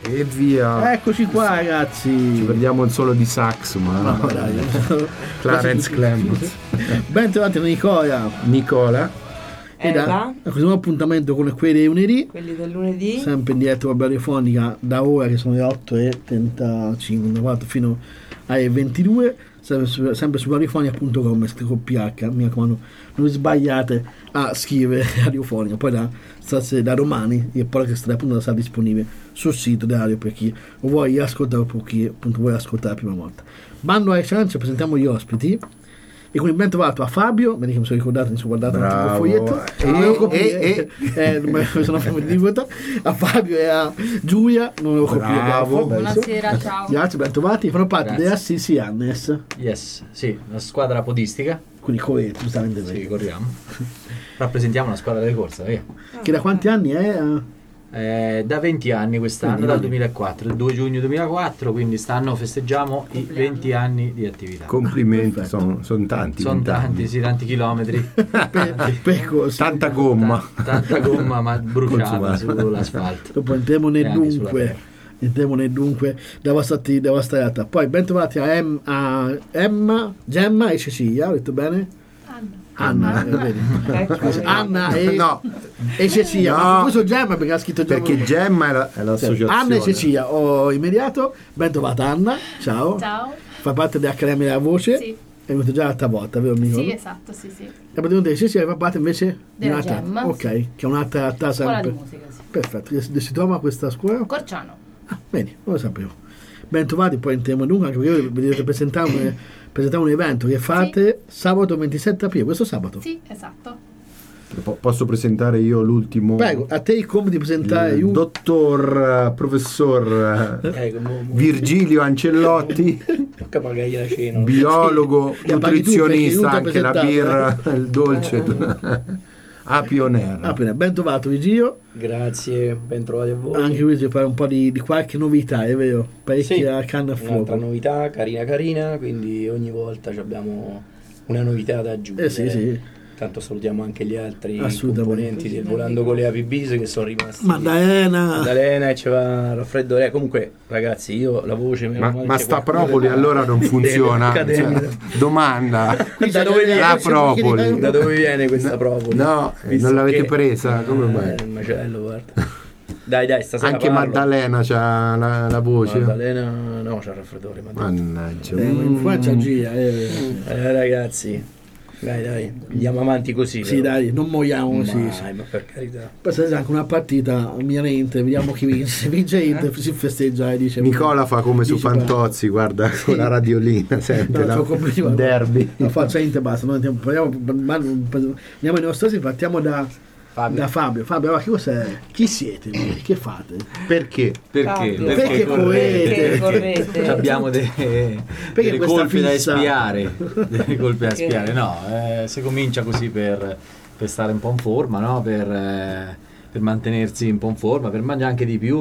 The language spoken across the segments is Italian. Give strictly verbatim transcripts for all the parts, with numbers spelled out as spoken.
e via. Eccoci qua, ragazzi. Ci perdiamo il solo di sax, ma no, dai. Clarence Clemens. Bentornati Nicola. Nicola. E da questo nuovo appuntamento con quelli dei lunedì. Quelli del lunedì. Sempre in diretta radiofonica da ora che sono le otto e trentacinque fino alle ventidue. Sempre su, sempre su radiofonica punto com, scritto con P H, mi raccomando, non vi sbagliate a scrivere radiofonica. Poi da, stasera, da domani il podcast appunto sarà disponibile sul sito della radio per chi vuoi ascoltare o per chi appunto vuole ascoltare la prima volta. Bando alle ciance, presentiamo gli ospiti. E con il ben trovato a Fabio, vedi che mi sono ricordato, mi sono guardato un foglietto e, e, e. Eh, mi sono fatto a Fabio e a Giulia, non lo copiamo. Buonasera, ciao. Grazie, ben trovati, fanno parte della C C Annes. Yes, sì, una squadra podistica. Quindi correte, giustamente. Sì, corriamo. Rappresentiamo la squadra delle corse, via. Che da quanti anni è? Eh, da venti anni quest'anno, quindi, dal duemilaquattro, il due giugno duemilaquattro, quindi quest'anno festeggiamo i venti anni di attività. Complimenti, sono son tanti. Sono tanti, sì, tanti chilometri. per, per tanta gomma. T- tanta gomma, ma bruciata sull'asfalto. Dopo entriamo nel dunque. Entriamo nel dunque della vostra, della vostra realtà. Poi ben trovati a, em, a Emma, Gemma e Cecilia, ho detto bene? Anna, eh, vedi. Anna e, no. e Cecilia, no. Ma questo Gemma perché ha scritto Gemma. Perché Gemma è, la, è l'associazione. Anna e Cecilia, ho immediato, ben trovata Anna, ciao. Ciao. Fa parte dell'Accademia della Voce. Sì. È venuto già l'altra volta, vero amico? Sì, esatto, sì, sì. E praticamente Cecilia fa parte invece della di un'altra, Gemma. ok, che è un'altra realtà sempre. Scuola di musica, sì. Perfetto, dove si trova questa scuola? Corciano. Ah, bene, non lo sapevo. Ben trovati, poi entriamo dunque, anche perché vi dovete presentare un, presentare un evento che fate sì. Sabato ventisette aprile, questo sabato? Sì, esatto. P- posso presentare io l'ultimo? Prego, a te il compito di presentare il io. dottor uh, professor uh, eh, Virgilio Ancellotti, biologo, nutrizionista, anche la birra, il dolce. A Pioner. Ah, ben trovato Virgilio. Grazie, ben trovati a voi. Anche qui per un po' di, di qualche novità, è vero? Parecchia sì, canna a fuoco. Un'altra novità, carina carina, quindi ogni volta abbiamo una novità da aggiungere. Eh sì, sì. Tanto salutiamo anche gli altri componenti del Volando con le Api Bis che sono rimasti. Maddalena. Maddalena e ci va raffreddore. Comunque, ragazzi, io la voce ma, ma sta propoli allora non funziona. Cioè, domanda. Da dove viene la propoli? Da dove viene questa propoli? No, Visto non l'avete che... presa? Come eh, mai? Il macello, guarda. Dai, dai, stasera anche parlo. Maddalena c'ha la, la voce. Maddalena no, c'ha il raffreddore. Mannaggia. Eh, mm. Faccia gira. Eh. eh, ragazzi. Dai, dai, andiamo avanti così. Sì, però. Dai, non mogliamo così. Dai, sì. Ma per carità. Poi c'è anche una partita Milan-Inter, vediamo chi vince. Se vince Inter eh? si festeggia e dice. Nicola fa come su Fantozzi, guarda, sì. Con la radiolina, sente no, la derby. La faccia Inter basta, noi andiamo, andiamo ai nostri, partiamo da Fabio. Da Fabio. Fabio, ma che cos'è? Chi siete voi? Che fate? Perché? Perché? Perché, perché correte? Perché correte? Abbiamo delle, delle colpe da espiare. Delle colpe da espiare. No, eh, si comincia così per, per stare un po' in forma, no? Per, eh, per mantenersi un po' in forma, per mangiare anche di più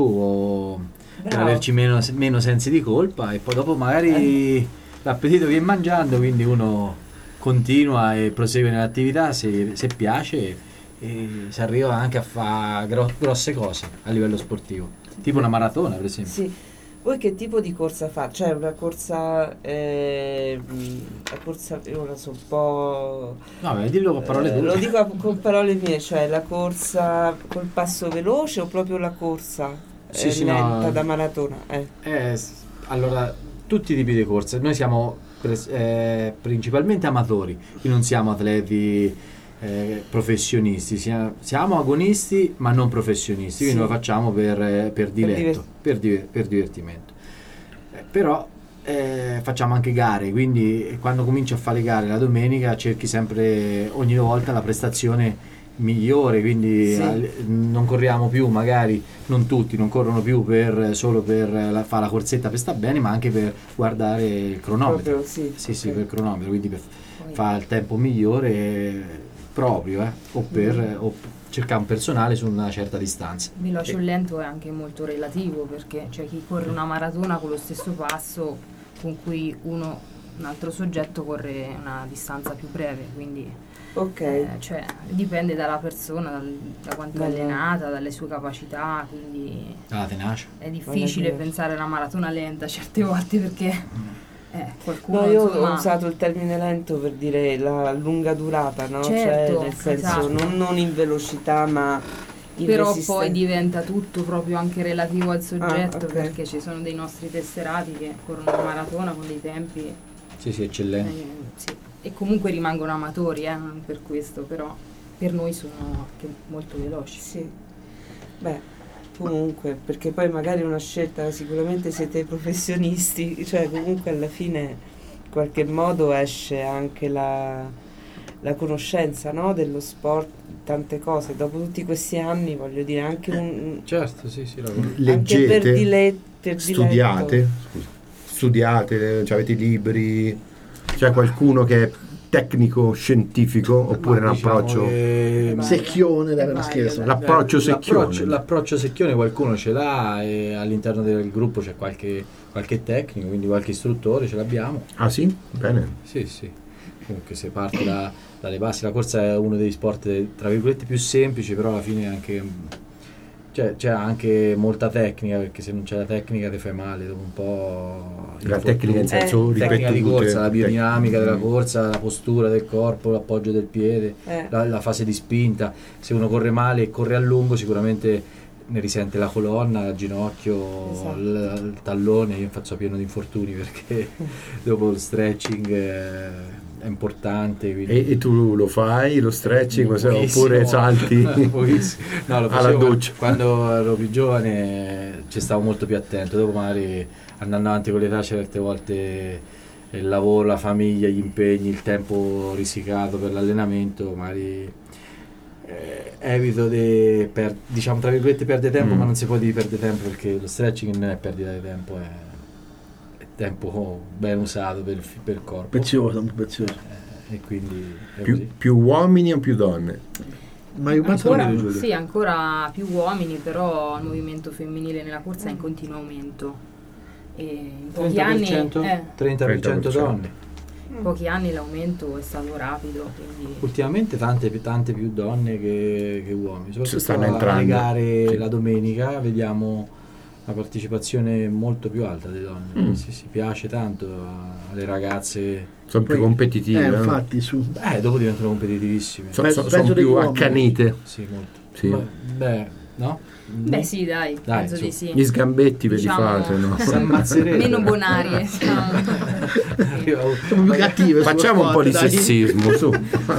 o per averci meno, meno sensi di colpa e poi dopo magari eh. l'appetito viene mangiando, quindi uno continua e prosegue nell'attività se, se piace. E si arriva anche a fare gro- grosse cose a livello sportivo, tipo una maratona per esempio. Sì. Voi che tipo di corsa fate? Cioè una corsa eh, la corsa io non so un po'. No, beh, dillo con parole tue. Eh, lo dico con parole mie, cioè la corsa col passo veloce o proprio la corsa sì, eh, sì, lenta no, da maratona? Eh. Eh, allora, tutti i tipi di corse. Noi siamo pres- eh, principalmente amatori, qui non siamo atleti Eh, professionisti, siamo, siamo agonisti ma non professionisti, quindi sì. Lo facciamo per, eh, per diletto, per, diver- per divertimento, eh, però eh, facciamo anche gare, quindi quando cominci a fare le gare la domenica cerchi sempre ogni volta la prestazione migliore, quindi sì. al, non corriamo più, magari non tutti non corrono più per, solo per la, fare la corsetta per sta bene, ma anche per guardare il cronometro. Proprio, sì, sì, okay. sì, per il cronometro, quindi per fare il tempo migliore proprio, eh, o per mm. o cercare un personale su una certa distanza. Il veloce o lento è anche molto relativo, perché c'è chi corre una maratona con lo stesso passo con cui uno un altro soggetto corre una distanza più breve, quindi Ok. eh, cioè, dipende dalla persona, dal- da quanto è Dalla- allenata, dalle sue capacità, quindi Ah, tenace. è difficile Dalla- pensare a una maratona lenta certe volte perché eh, qualcuno No, io insomma, ho usato il termine lento per dire la lunga durata, no? Certo, cioè, nel senso, esatto. non, non in velocità, ma in però resistenza. poi diventa tutto proprio anche relativo al soggetto, Ah, ok. perché ci sono dei nostri tesserati che corrono una maratona con dei tempi Sì, sì, eccellente. eh, sì. E comunque rimangono amatori, eh, non per questo, però per noi sono anche molto veloci. Sì. Beh, comunque, perché poi magari è una scelta, sicuramente siete professionisti, cioè comunque alla fine in qualche modo esce anche la, la conoscenza, no? dello sport, tante cose. Dopo tutti questi anni, voglio dire, anche un... Certo, sì, sì, la conosco. anche per Leggete, dile- per studiate, diletto. scusa, studiate, cioè avete i libri, c'è qualcuno che è tecnico scientifico oppure Ma un diciamo approccio che- Vai. Secchione, dai, Vai, non scherzo. dai. l'approccio secchione. L'approccio, l'approccio secchione qualcuno ce l'ha e all'interno del gruppo c'è qualche, qualche tecnico, quindi qualche istruttore ce l'abbiamo. Ah sì? Bene. Sì, sì. Comunque se parti da- dalle basi, la corsa è uno dei sport tra virgolette più semplici, però alla fine è anche cioè, c'è anche molta tecnica, perché se non c'è la tecnica ti fai male dopo un po'. La tecnica in senso tecnica di ripetute, corsa, la biodinamica tec- della corsa, la postura del corpo, l'appoggio del piede, Eh. la, la fase di spinta. Se uno corre male e corre a lungo sicuramente ne risente la colonna, il ginocchio, Esatto. il, il tallone. Io faccio pieno di infortuni perché dopo il stretching è, è importante. Quindi... E, e tu lo fai lo stretching cos'è? Pochissimo. Oppure salti Pochissimo. No, lo alla facevo doccia? quando ero più giovane, ci stavo molto più attento. Dopo magari andando avanti con l'età certe volte il lavoro, la famiglia, gli impegni, il tempo risicato per l'allenamento, magari eh, evito di per, diciamo tra virgolette perdere tempo, Mm. ma non si può dire perdere tempo perché lo stretching non è perdita di tempo, è, è tempo ben usato per, il fi- per il corpo. Prezioso, molto prezioso. Eh, e quindi è più, così. più uomini o più donne? Ma io quanto Ancora, ne vedo, Giulia? sì, ancora più uomini, però il movimento femminile nella corsa è in continuo aumento. E in pochi anni, trenta per cento, eh, trenta per cento donne. in pochi anni l'aumento è stato rapido, quindi Ultimamente tante, tante più donne che, che uomini, soprattutto stanno alle entrando. gare Sì. la domenica vediamo una partecipazione molto più alta delle donne. Mm. Sì, sì, piace tanto a- alle ragazze. Sono più Poi- competitive, Eh, no? infatti, su. Eh, dopo diventano competitivissime. So- Pe- so- peggio sono degli più uomini. accanite. Sì, molto. Sì. Ma- beh, no? beh sì, dai, Dai, penso su. di sì. Gli sgambetti ve li Diciamo- fate, no? Si ammazzerebbe. Meno bonarie, diciamo. Arriva un- Siamo più cattive. Facciamo un po' di dai. sessismo, su.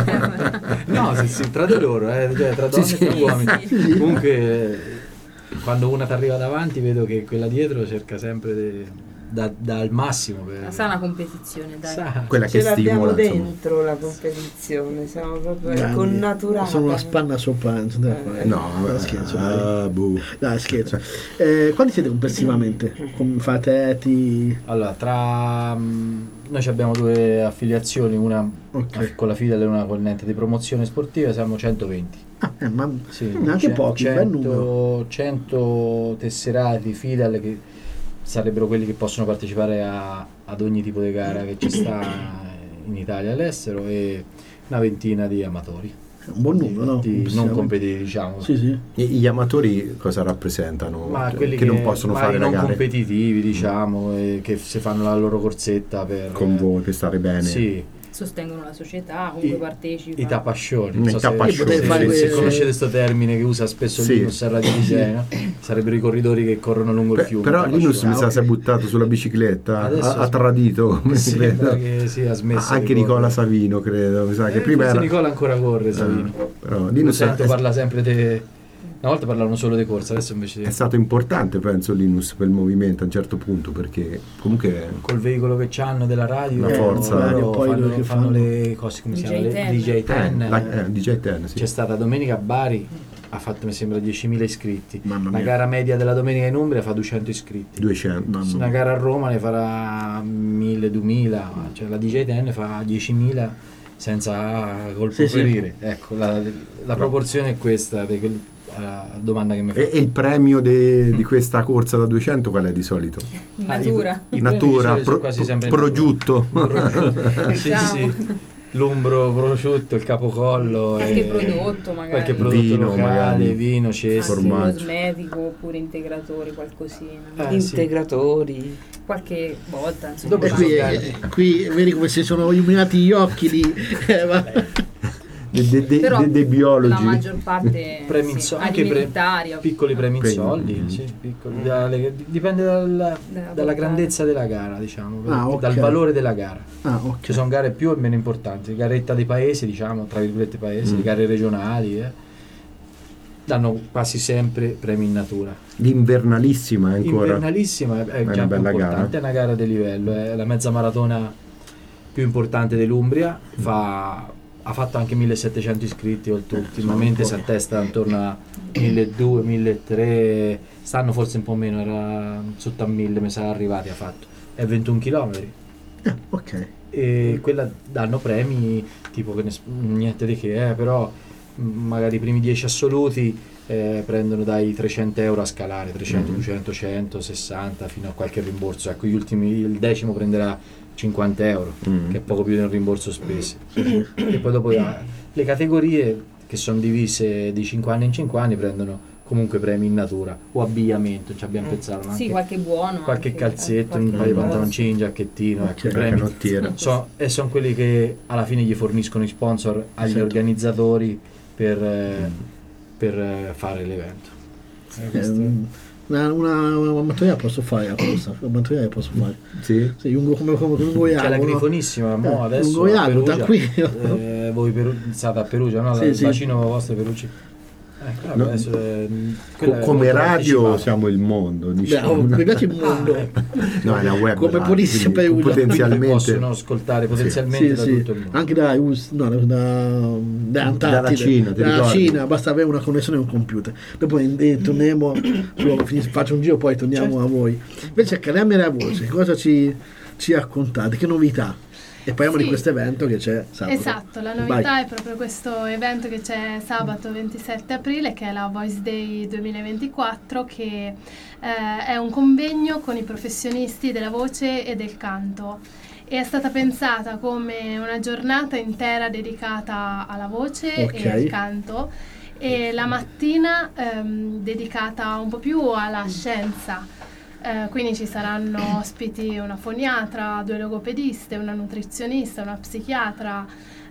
No, sì, sì, tra di loro, eh, cioè, tra donne Sì, e tra sì. uomini. Sì, sì. Comunque, quando una ti arriva davanti, vedo che quella dietro cerca sempre de- da- dal massimo. Per... Sa una competizione, dai. Sa- Quella Ce che l'abbiamo stimola, insomma. dentro la competizione, siamo proprio Grandi. connaturati. Sono una spanna sopra. Eh, No, no, scherzo. Dai, ah, buh. dai scherzo. Eh, quanti siete complessivamente? Come frateti? Allora, tra mm, noi ci abbiamo due affiliazioni, una Ok. con la Fidel e una con l'ente di promozione sportiva, siamo centoventi. Ah, eh, ma Sì, neanche ce- pochi, un bel numero. cento, cento tesserati Fidel che sarebbero quelli che possono partecipare a- ad ogni tipo di gara che ci sta in Italia e all'estero, e una ventina di amatori. Un buon numero, no? Di non Complessivamente. competitivi, diciamo. Sì, sì. E gli amatori cosa rappresentano? Ma Cioè, quelli che, non possono magari fare la non gara competitivi, diciamo, e che se fanno la loro corsetta per con voi per stare bene. Sì, Sostengono la società, comunque I- partecipano. i tapascioni. I Non so se- tapascioni, se, Potevi fare se que- conoscete questo termine che usa spesso Sì. Linus a Radio di Siena, sarebbero i corridori che corrono lungo il Pe- fiume. però tapascioni. Linus mi sa Ah, si è buttato sulla bicicletta, Adesso ha, ha sm- tradito, come Sì, credo. sembra che sì, ha smesso Anche di Nicola correre. Savino, credo, mi sa che Eh, prima forse era Nicola ancora corre, Savino. Ah, però Lo Linus è, sento è- parla sempre de... Una volta parlavano solo di corsa, adesso invece è stato importante, penso, Linus per il movimento a un certo punto, perché comunque col veicolo che c'hanno della radio, La forza. loro Poi fanno, quello che fanno fanno. le cose, come si D J chiama? Le ten. D J ten. eh, la, eh, D J ten, sì. C'è stata domenica a Bari, ha fatto mi sembra diecimila iscritti. Mamma La mia. gara media della domenica in Umbria fa duecento iscritti. duecento. Mamma Una gara a Roma ne farà mille duemila, cioè la D J ten fa diecimila senza colpo Sì, sì. ferire. Ecco, la, la proporzione è questa, di quel- alla domanda che mi E, fai. e il premio de- di questa corsa da duecento qual è di solito? In Ah, natura. i- i Natura, premi di solito sono pro- quasi sempre in prosciutto. natura. sì, Diciamo. sì. L'umbro prosciutto, il capocollo, Qualche e prodotto magari. qualche prodotto Vino, locale, magari. vino, cesto. Anche formaggio. cosmetico oppure integratori, qualcosina. Eh, sì. Integratori. Qualche volta, insomma. Dopo E qui, Magari. eh, qui vedi come si sono illuminati gli occhi di... eh, va- Dei de, de, Però de, de biologi. la maggior parte Premi in sì, so- anche pre- alimentaria. piccoli premi in Premi. soldi, Mm. sì, piccoli, dalle- dipende dal- dalla portata. grandezza della gara, diciamo, Ah, ok. dal valore della gara. Ah, ok. Ci sono gare più e meno importanti, garetta dei paesi, diciamo, tra virgolette paesi, Mm. le gare regionali, eh, danno quasi sempre premi in natura. L'invernalissima è ancora. Invernalissima è, è una già più bella importante, gara. è una gara di livello, è la mezza maratona più importante dell'Umbria, fa, ha fatto anche millesettecento iscritti oltre, ultimamente si attesta intorno a milleduecento, milletrecento, stanno forse un po' meno, era sotto a mille mi sa arrivati ha fatto, è ventuno chilometri. Ah, ok. E quella danno premi tipo che ne s- niente di che, eh, però m- magari i primi dieci assoluti eh, prendono dai trecento euro a scalare, trecento, Mm. duecento, cento, sessanta fino a qualche rimborso. Ecco, gli ultimi, il decimo prenderà cinquanta euro, Mm. che è poco più del rimborso spese. E poi dopo ah, le categorie che sono divise di cinque anni in cinque anni prendono comunque premi in natura o abbigliamento, ci abbiamo pensato anche Sì, qualche buono. qualche anche, calzetto, eh, un paio di qualche pantaloncini, un giacchettino, Ok, ecco, La premi. canottiera. So- e sono quelli che alla fine gli forniscono i sponsor agli Certo. organizzatori per, eh, per eh, fare l'evento. Eh, Eh, questo- una, una, una mattonella posso fare la corsa, una mattonella posso fare. Sì? Sì, lungo come come lungo C'è la Iago, no? grifonissima, mo Eh, adesso lungo a Iago, Perugia, tranquillo. eh, voi Peru- state a Perugia, no? Sì, il sì. bacino vostro è Perugia. Eh, vabbè, No, adesso, eh, Co- quella è come molto radio partecipata. siamo il mondo, Beh, diciamo. oh, mi piace il mondo. No, è una web Come radio, Polizia quindi Perugia. potenzialmente Possono ascoltare potenzialmente Sì, da sì. tutto il mondo. Anche da, US no, da, da, da Antartide, Dalla Cina, ti dalla ricordi? Cina, basta avere una connessione e un computer. Dopo eh, torniamo, solo finis- faccio un giro poi torniamo Certo. a voi. Invece Accademia della Voce, che cosa ci, ci raccontate? Che novità? E parliamo Sì. di questo evento che c'è sabato. Esatto, la Vai. novità è proprio questo evento che c'è sabato ventisette aprile, che è la Voice Day duemilaventiquattro, che eh, è un convegno con i professionisti della voce e del canto. E è stata pensata come una giornata intera dedicata alla voce Ok. e al canto, e la mattina ehm, dedicata un po' più alla scienza. Eh, quindi ci saranno ospiti una foniatra, due logopediste, una nutrizionista, una psichiatra,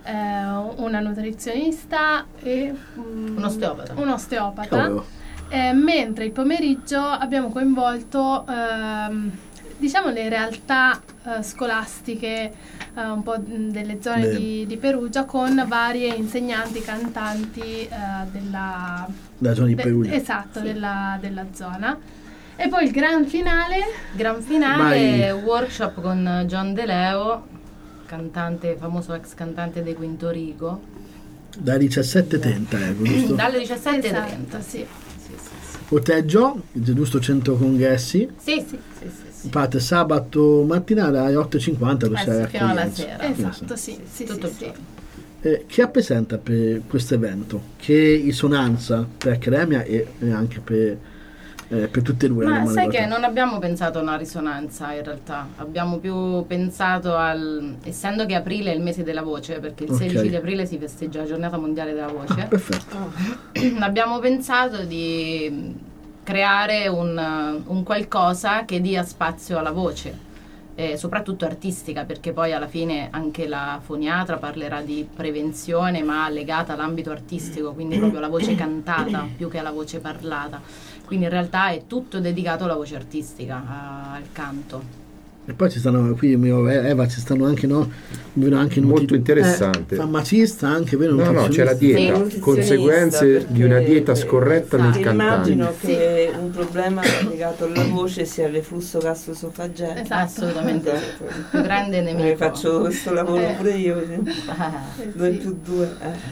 eh, una nutrizionista e mm, Un osteopata. un osteopata. Cavolo. Eh, mentre il pomeriggio abbiamo coinvolto ehm, diciamo le realtà eh, scolastiche eh, un po' mh, delle zone Beh. di, di Perugia, con varie insegnanti, cantanti eh, della, Da zona di de- Perugia. esatto, della, della zona. E poi il gran finale, Gran finale, Vai. workshop con John De Leo, cantante, famoso ex cantante dei Quinto Rigo, Da diciassette e trenta, ecco, giusto? dalle diciassette e trenta. esatto, sì. Sì, sì, sì. Hotel Joe, il giusto centro congressi. Sì, sì, sì, sì, sì. Parte sabato mattina alle otto e cinquanta per Eh stare sì, fino alla accoglienza. sera. Esatto, sì, sì, Tutto sì, il sì. giorno. Eh, chi rappresenta per questo evento? Che risonanza per Accademia e, e anche per, eh, per tutte e due? Ma le sai realtà? che non abbiamo pensato a una risonanza in realtà, abbiamo più pensato al, essendo che aprile è il mese della voce, perché il Ok. sedici di aprile si festeggia la giornata mondiale della voce, Perfetto. abbiamo pensato di creare un, un qualcosa che dia spazio alla voce, eh, soprattutto artistica, perché poi alla fine anche la foniatra parlerà di prevenzione, ma legata all'ambito artistico, quindi proprio alla voce cantata più che alla voce parlata. Quindi in realtà è tutto dedicato alla voce artistica, a- al canto. E poi ci stanno qui, mio Eva, ci stanno anche, no? Vedo anche Molto nutri- interessante. eh, farmacista anche, vero? No, no, c'è la nutrizionista. dieta, Sì. conseguenze Nutrizionista, di una perché- dieta scorretta nel Esatto. cantante. Immagino che un problema legato alla voce sia il reflusso gastroesofageo. Esatto. Assolutamente sì. Esatto. Il più grande Eh, nemico. faccio questo lavoro Eh. pure io, quindi Ah, due sì. più due. eh.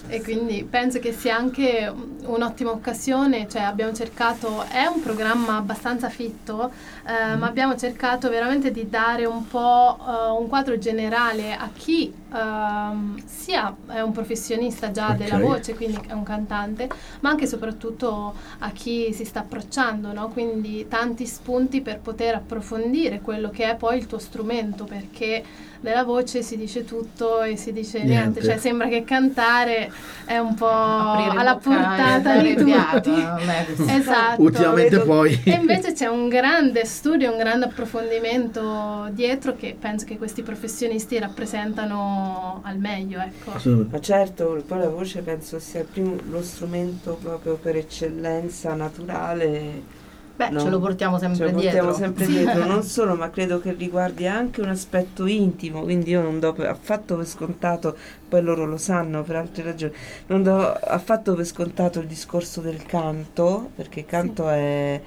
e quindi penso che sia anche un'ottima occasione, cioè abbiamo cercato, è un programma abbastanza fitto, eh, ma abbiamo cercato veramente di dare un po' uh, un quadro generale a chi uh, sia è un professionista già Ok. della voce, quindi è un cantante, ma anche e soprattutto a chi si sta approcciando, no? Quindi tanti spunti per poter approfondire quello che è poi il tuo strumento, perché della voce si dice tutto e si dice niente, Niente. cioè sembra che cantare è un po' Aprire alla bocca e portata dare di fiato, tutti. non è così. Esatto. Ultimamente vedo- poi E invece c'è un grande studio, un grande approfondimento dietro che penso che questi professionisti rappresentano al meglio, ecco. assolutamente. Ma certo, poi la voce penso sia il primo, lo strumento proprio per eccellenza naturale. Beh, No, ce lo portiamo Ce sempre lo portiamo dietro. sempre dietro, non solo, ma credo che riguardi anche un aspetto intimo, quindi io non do per- affatto per scontato, poi loro lo sanno per altre ragioni, non do affatto per scontato il discorso del canto, perché il canto è,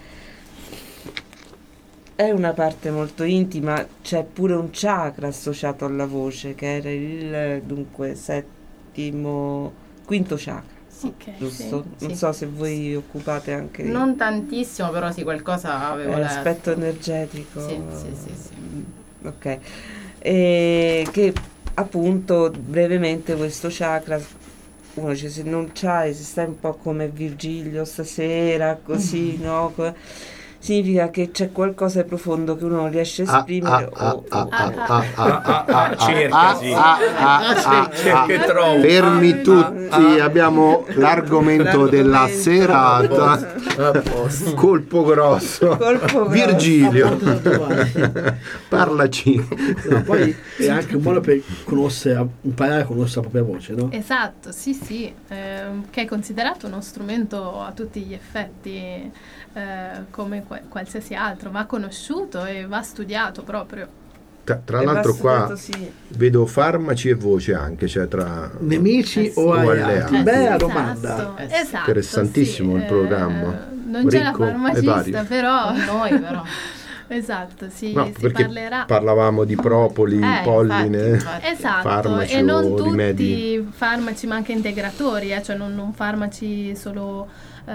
è una parte molto intima, c'è pure un chakra associato alla voce, che era il dunque settimo, quinto chakra, Ok, giusto? sì. Non sì. so se voi vi occupate anche di... Non tantissimo, però sì, qualcosa È avevo letto. l'aspetto energetico. Sì, sì, sì, sì. Mm, ok. E che appunto brevemente questo chakra, uno dice se non c'hai, se stai un po' come Virgilio stasera, così, no? Co- Significa che c'è qualcosa di profondo che uno non riesce a esprimere. o- o- ah, ah, ah, ah, Ah, ah, ah, cerca, ah, sì. ah, ah, ah, Cerca e trovo. Fermi tutti, abbiamo l'argomento della serata. A posto. Colpo grosso. Colpo grosso. Virgilio, Appunto, parlaci. no, poi è anche un modo per conoscere, imparare a conoscere la propria voce, no? Esatto, sì, sì, ehm, che è considerato uno strumento a tutti gli effetti, eh, come qua- qualsiasi altro, va conosciuto e va studiato proprio. Tra, tra E l'altro va qua studiato, sì. vedo farmaci e voce anche, cioè tra Nemici Eh sì. o O alleati? alleati. Eh, Bella sì, domanda. esatto, Eh sì. esatto, Interessantissimo sì, il programma. eh, non c'è la Ricco e farmacista, vario. però Con noi però. esatto, si, No, si perché parlerà. parlavamo di propoli, Eh, polline. infatti, infatti. Esatto, farmaci e non o tutti rimedi. farmaci ma anche integratori, eh, cioè non, non farmaci solo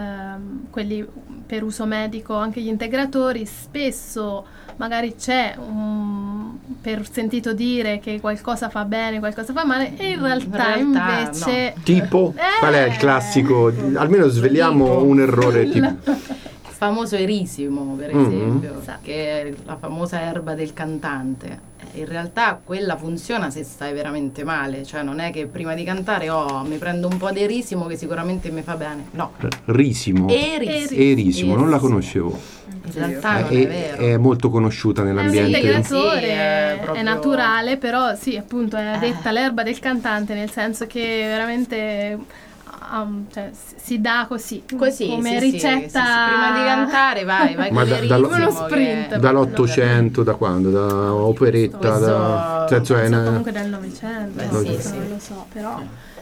ehm, quelli per uso medico, anche gli integratori spesso magari c'è un, per sentito dire che qualcosa fa bene, qualcosa fa male e in realtà, In realtà invece Tipo, Eh. qual è il classico? Almeno sveliamo Tipo. un errore tipo. Il famoso erisimo, per Mhm. esempio, Esatto. che è la famosa erba del cantante. Eh, In realtà quella funziona se stai veramente male, cioè non è che prima di cantare oh, mi prendo un po' di erisimo che sicuramente mi fa bene. No, Risimo. erisimo. Erisimo, non la conoscevo. In realtà non È, è vero. è molto conosciuta è un nell'ambiente. integratore, Sì, è è, proprio- naturale, però sì, appunto è Eh. detta l'erba del cantante, nel senso che veramente um, cioè, si- si dà così, Così, come sì, sì, ricetta. sì, sì. Prima di cantare vai, vai Ma con da- l'erisimo. dallo- Uno sprint. che- Dall'Ottocento, da quando? Da operetta, Questo- da... senso è Penso una- comunque del Novecento, Beh, no, sì, questo sì. non lo so, però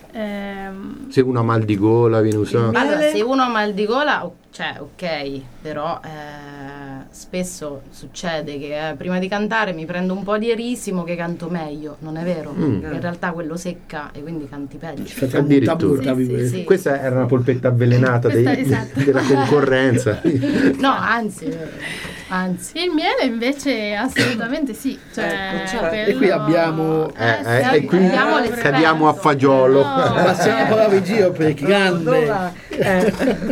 ehm, se uno ha mal di gola viene usato. Allora, se uno ha mal di gola, o- cioè, ok, però eh, spesso succede che eh, prima di cantare mi prendo un po' di erisimo che canto meglio, non è vero? Mm. In realtà quello secca e quindi canti peggio. Facciamo un Addirittura. tabù, tra Sì, sì, virgolette. sì. Questa era una polpetta avvelenata dei- Questa- esatto. della concorrenza. No, anzi, anzi. il miele invece assolutamente sì, cioè, Ecco, cioè, quello- e qui abbiamo- Eh, eh, sì, e qui abbiamo l'esperto. cadiamo a fagiolo. No. Passiamo la parola a Virgilio per il grande. Dove- eh,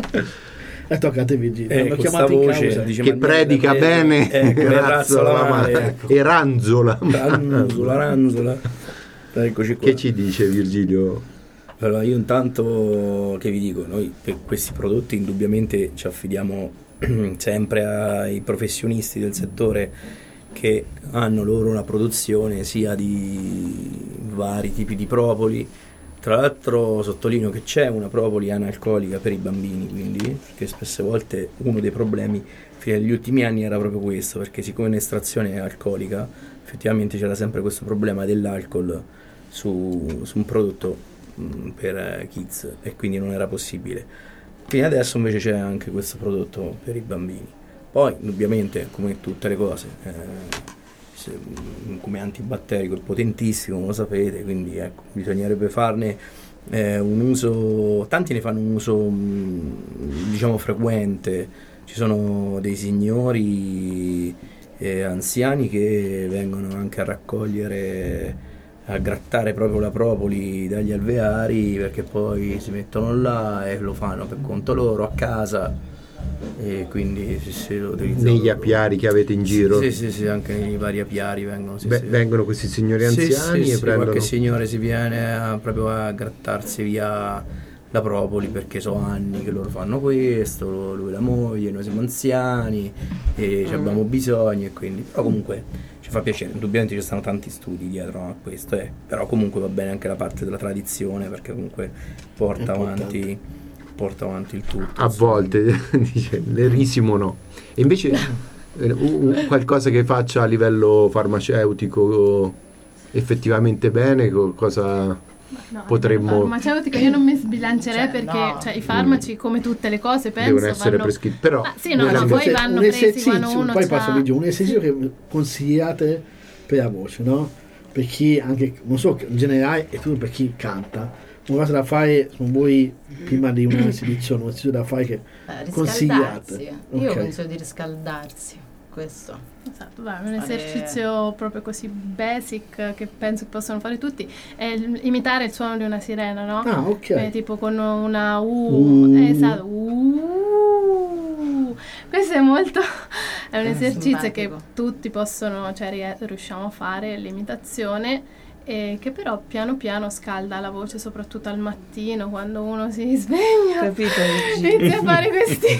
E tocca a te Virgilio. Eh, L'ho questa chiamato in voce, causa. dice, Che ma predica niente, bene, eh, come razzola razzola male, male. ecco. E ranzola. Ranzola, ranzola. Eccoci qua. Che ci dice Virgilio? Allora, io intanto che vi dico, noi per questi prodotti indubbiamente ci affidiamo sempre ai professionisti del settore che hanno loro una produzione sia di vari tipi di propoli. Tra l'altro sottolineo che c'è una propoli analcolica per i bambini, quindi, perché spesse volte uno dei problemi fino agli ultimi anni era proprio questo, perché siccome un'estrazione è alcolica, effettivamente c'era sempre questo problema dell'alcol su, su un prodotto mh, per eh, kids e quindi non era possibile. Quindi adesso invece c'è anche questo prodotto per i bambini. Poi, indubbiamente, come tutte le cose, eh, se- come antibatterico è potentissimo, lo sapete, quindi ecco, bisognerebbe farne eh, un uso, tanti ne fanno un uso mh, diciamo frequente. Ci sono dei signori eh, anziani che vengono anche a raccogliere, a grattare proprio la propoli dagli alveari, perché poi si mettono là e lo fanno per conto loro a casa, e quindi sì, sì, lo utilizzano negli apiari che avete in giro. Sì, sì, sì, anche nei vari apiari vengono. Sì, Beh, sì. vengono questi signori Sì, anziani sì, e sì, prendono. qualche signore si viene a, proprio a grattarsi via la propoli, perché so anni che loro fanno questo, lui e la moglie, noi siamo anziani e ci abbiamo bisogno, e quindi però comunque ci fa piacere. Indubbiamente ci stanno tanti studi dietro a questo, eh. Però comunque va bene anche la parte della tradizione, perché comunque porta avanti porta avanti il tutto. A volte dice l'erisimo no. E invece eh, un- qualcosa che faccia a livello farmaceutico effettivamente bene, co- cosa No, potremmo- farmaceutico io non mi sbilancerei, Cioè, perché no. cioè, i farmaci, come tutte le cose, penso devono essere vanno... prescritti? Però Ah, sì, no, nella- ma poi Cioè, vanno un presi esercizio, quando uno poi c'ha- passo Luigi, un esercizio che consigliate per la voce, no? Per chi anche, non so, in generale, e tu per chi canta, una cosa da fare con voi prima di una esibizione, un esercizio da fare che Eh, consigliate. riscaldarsi. Io Ok. penso di riscaldarsi, questo. Esatto, dai, un Fare- esercizio proprio così basic che penso che possano fare tutti è il- imitare il suono di una sirena, no? Ah, ok. Eh, tipo con una U, Uh. eh, esatto, uh. Questo è molto, è un Eh, esercizio che simpatico. tutti possono, cioè rie- riusciamo a fare l'imitazione, e che però piano piano scalda la voce, soprattutto al mattino quando uno si sveglia. Capito, Virginia? Inizia a fare questi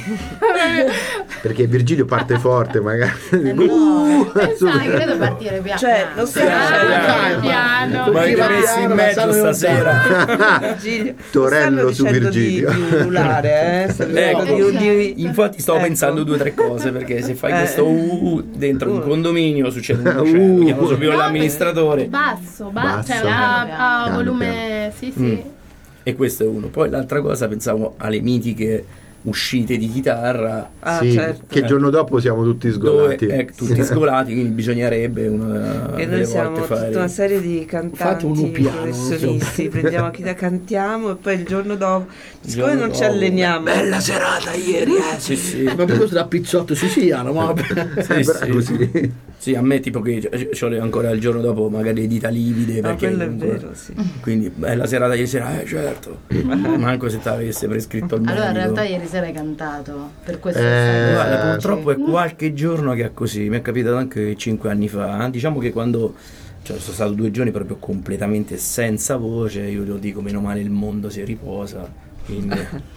perché Virgilio parte forte magari. Eh, no, Uh, esatto. credo partire piano. Cioè, non stai Ah, facendo piano. Ma avete Chi va messo in piano, mezzo sanno stasera. Virgilio, Torello non su stanno dicendo Virgilio. di, di ululare, eh? stanno Ecco, dicendo di- di- infatti stavo Ecco. pensando due o tre cose, perché se fai Eh. questo uh dentro un Uh. condominio succede un Uh. macello, chiamo subito No, l'amministratore. Basso, ba- Basso. cioè Piano, a, a piano. volume, sì sì. Mm. E questo è uno. Poi l'altra cosa, pensavo alle mitiche uscite di chitarra, Ah, sì, certo. che il giorno dopo siamo tutti dove sgolati. eh, tutti sgolati, quindi bisognerebbe una E delle noi siamo volte tutta fare una serie di Fate cantanti un piano, professionisti, prendiamo chi da cantiamo e poi il giorno dopo, siccome giorno non ci dopo, alleniamo, bella serata ieri, eh. Sì, sì. ma per questo da pizzotto siciliano, ma Sì, Beh, sì. così. Sì, a me tipo che c'ho ancora il giorno dopo magari dita livide, no, perché quello è comunque- vero, sì. quindi bella serata ieri sera, eh certo, manco se ti avesse prescritto il medico. Allora in realtà ieri sera hai cantato, per questo Eh, stai Guarda, Eh, purtroppo è qualche giorno che è così, mi è capitato anche cinque anni fa. Diciamo che quando cioè, sono stato due giorni proprio completamente senza voce, io lo dico, meno male il mondo si riposa. Quindi,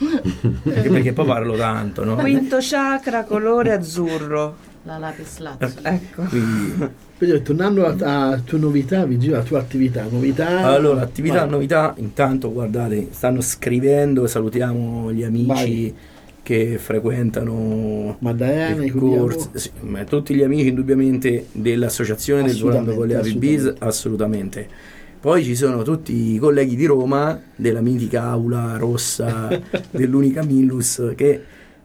anche perché poi parlo tanto, no? Quinto chakra, colore azzurro. la lapis lazuli. Ecco. Quindi, Quindi, tornando a, a tue novità, Vigilio, la tua attività, novità. allora, attività, Vai. novità, intanto guardate, stanno scrivendo, salutiamo gli amici Vai. che frequentano Maddalena, il i cui corso, amo. sì, ma tutti gli amici indubbiamente dell'associazione del Volando con le Avi Bis, assolutamente. Poi ci sono tutti i colleghi di Roma della mitica aula rossa dell'Unica Millus, che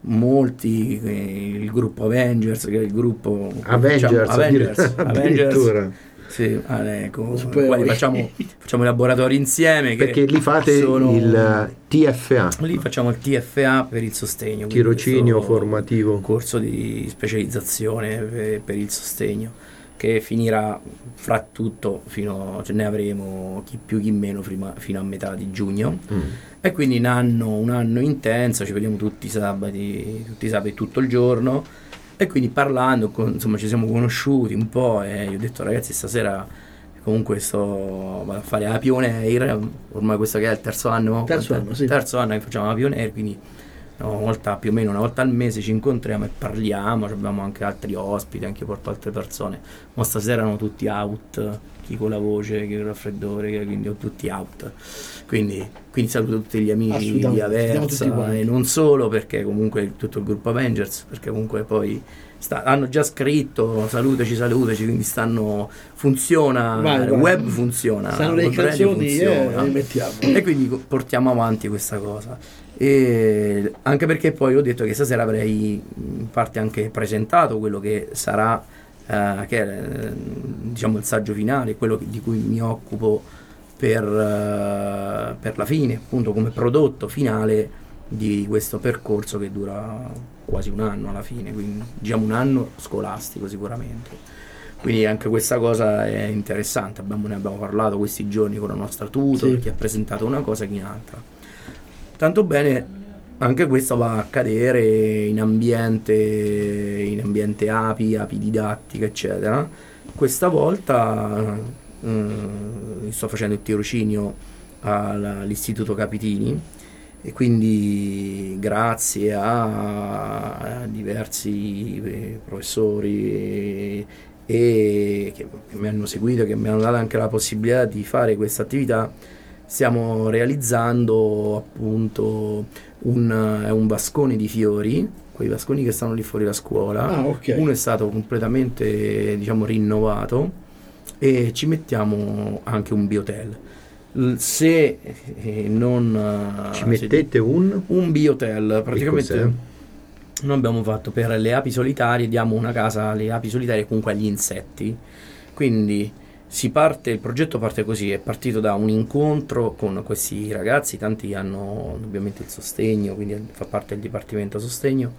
molti, eh, il gruppo Avengers, che è il gruppo Avengers, diciamo, Avengers, addirittura. Avengers, sì, ah, ecco, con i Supereroi. quali facciamo, facciamo i laboratori insieme, che Perché lì fate sono- il T F A, lì facciamo il T F A per il sostegno, quindi tirocinio questo formativo. corso di specializzazione per, per il sostegno, che finirà fra tutto fino, cioè ne avremo chi più chi meno prima- fino a metà di giugno. Mm. E quindi un anno, un anno intenso, ci vediamo tutti i sabati, tutti i sabati tutto il giorno, e quindi parlando, con- insomma ci siamo conosciuti un po', e io ho detto ragazzi stasera comunque sto vado a fare la Pioneer, ormai questo che è il terzo anno, Terzo quanto- anno, sì. terzo anno che facciamo la Pioneer, quindi una volta, più o meno una volta al mese ci incontriamo e parliamo, abbiamo anche altri ospiti, anche io porto altre persone, ma stasera erano tutti out, chi con la voce, chi con il raffreddore, chi- quindi ho tutti out, quindi, quindi saluto tutti gli amici Assolutamente, di salutiamo tutti Aversa quanti. e non solo, perché comunque tutto il gruppo Avengers, perché comunque poi sta- hanno già scritto salutaci salutaci, quindi stanno, funziona, Vai, il vai. web funziona, Sanno le il radio canzoni, eh, funziona. le mettiamo. E quindi co- portiamo avanti questa cosa. E anche perché poi ho detto che stasera avrei in parte anche presentato quello che sarà eh, che è, eh, diciamo il saggio finale, quello che- di cui mi occupo per, uh, per la fine, appunto come prodotto finale di questo percorso che dura quasi un anno alla fine, quindi diciamo un anno scolastico sicuramente. Quindi anche questa cosa è interessante, abbiamo, ne abbiamo parlato questi giorni con la nostra tutor, sì. che ha presentato una cosa che in altra. Tanto bene, anche questo va a accadere in ambiente, in ambiente api, api didattica, eccetera. Questa volta eh, sto facendo il tirocinio al- all'Istituto Capitini, e quindi grazie a, a diversi eh, professori e che, che mi hanno seguito, che mi hanno dato anche la possibilità di fare questa attività, stiamo realizzando appunto un, un vascone di fiori, quei vasconi che stanno lì fuori da scuola. Ah, ok. Uno è stato completamente, diciamo, rinnovato, e ci mettiamo anche un biotel. L- Se eh, non eh, Ci se- mettete un... un biotel, praticamente cos'è? noi abbiamo fatto per le api solitarie, diamo una casa alle api solitarie, comunque agli insetti. Quindi si parte, il progetto parte così, è partito da un incontro con questi ragazzi, tanti hanno ovviamente il sostegno, quindi fa parte del Dipartimento Sostegno,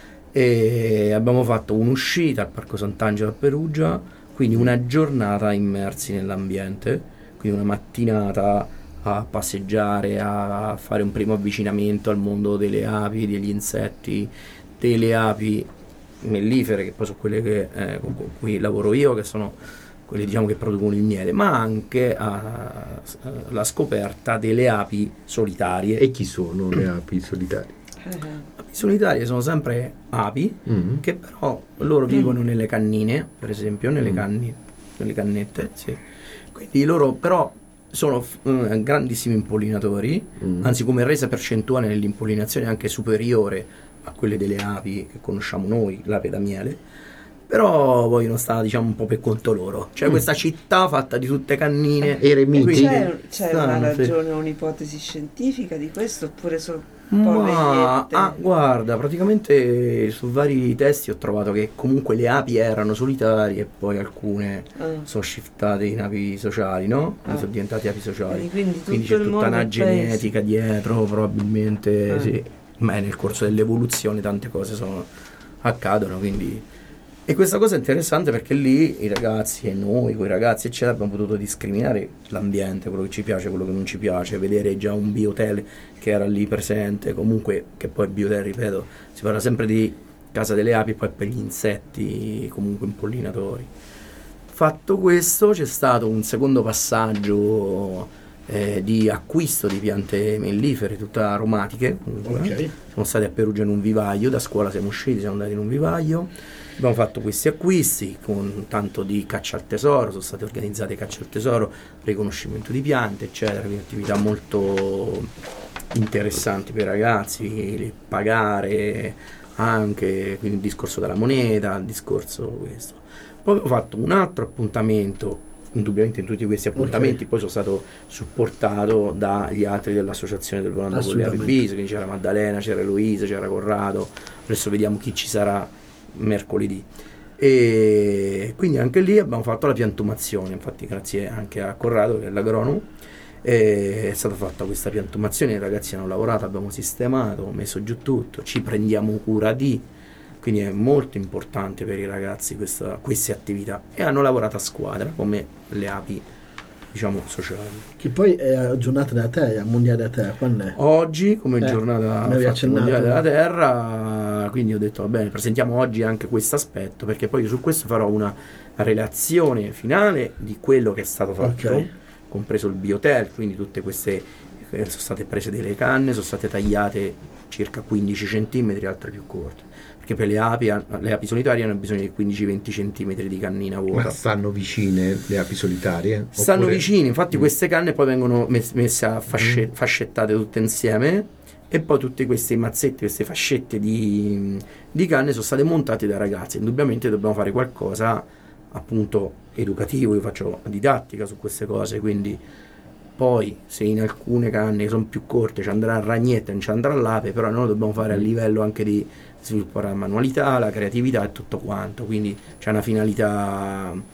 e abbiamo fatto un'uscita al Parco Sant'Angelo a Perugia, quindi una giornata immersi nell'ambiente, quindi una mattinata a passeggiare, a fare un primo avvicinamento al mondo delle api, degli insetti, delle api mellifere, che poi sono quelle che, eh, con con cui lavoro io, che sono quelle, diciamo, che producono il miele, ma anche a- a- la scoperta delle api solitarie. E chi sono le api solitarie? Eh, Le api solitarie sono sempre api Mm. che però loro vivono nelle cannine, per esempio, nelle Mm. canni, nelle cannette, sì. Quindi loro però sono eh, grandissimi impollinatori, Mm. anzi come resa percentuale nell'impollinazione anche superiore a quelle delle api che conosciamo noi, l'ape da miele, però vogliono stare, diciamo, un po' per conto loro. C'è Mm. questa città fatta di tutte cannine. Eremiti. Quindi- c'è c'è una stanno, sì. ragione, un'ipotesi scientifica di questo, oppure sono Ma poverette? ah, guarda, praticamente su vari testi ho trovato che comunque le api erano solitarie e poi alcune Ah. sono shiftate in api sociali, no? Ah. Sono diventate api sociali. Quindi, quindi tutto Quindi c'è il tutta mondo una è genetica dietro, probabilmente, Ah. sì. Ma nel corso dell'evoluzione tante cose sono, accadono, quindi... E questa cosa è interessante perché lì i ragazzi e noi, con i ragazzi eccetera, abbiamo potuto discriminare l'ambiente, quello che ci piace, quello che non ci piace, vedere già un biotel che era lì presente, comunque, che poi biotel, ripeto, si parla sempre di casa delle api, poi per gli insetti, comunque impollinatori. Fatto questo, c'è stato un secondo passaggio eh, di acquisto di piante mellifere, tutte aromatiche, comunque. Ok. Siamo stati a Perugia in un vivaio, da scuola siamo usciti, siamo andati in un vivaio, abbiamo fatto questi acquisti con tanto di caccia al tesoro, sono state organizzate caccia al tesoro, riconoscimento di piante, eccetera, quindi attività molto interessanti per i ragazzi, pagare anche, quindi il discorso della moneta, il discorso questo. Poi abbiamo fatto un altro appuntamento, indubbiamente in tutti questi appuntamenti Ok. poi sono stato supportato dagli altri dell'associazione del volando con le api Assolutamente. bis, quindi c'era Maddalena, c'era Eloisa, c'era Corrado, adesso vediamo chi ci sarà mercoledì. E quindi anche lì abbiamo fatto la piantumazione, infatti grazie anche a Corrado che è l'agronomo, è stata fatta questa piantumazione, i ragazzi hanno lavorato, abbiamo sistemato, messo giù tutto, ci prendiamo cura di, quindi è molto importante per i ragazzi questa, queste attività, e hanno lavorato a squadra come le api, diciamo, sociali. Che poi è la giornata della Terra, mondiale della Terra, quando è? Oggi come Eh, giornata mi avevi infatti, mondiale accennato. della Terra, quindi ho detto va bene, presentiamo oggi anche questo aspetto, perché poi io su questo farò una relazione finale di quello che è stato fatto, Ok. compreso il biotel, quindi tutte queste eh, sono state prese delle canne, sono state tagliate circa quindici centimetri, altre più corte, perché per le api, le api solitarie hanno bisogno di quindici venti centimetri di cannina vuota. Ma stanno vicine le api solitarie? Stanno Oppure- vicini, infatti Mm. queste canne poi vengono mes- messe a fasce- fascettate tutte insieme, e poi tutte queste mazzette, queste fascette di, di canne sono state montate dai ragazzi. Indubbiamente dobbiamo fare qualcosa appunto educativo, io faccio didattica su queste cose, quindi poi se in alcune canne che sono più corte ci andrà il ragnetto, non ci andrà l'ape, però noi lo dobbiamo fare a livello anche di sviluppare la manualità, la creatività e tutto quanto, quindi c'è una finalità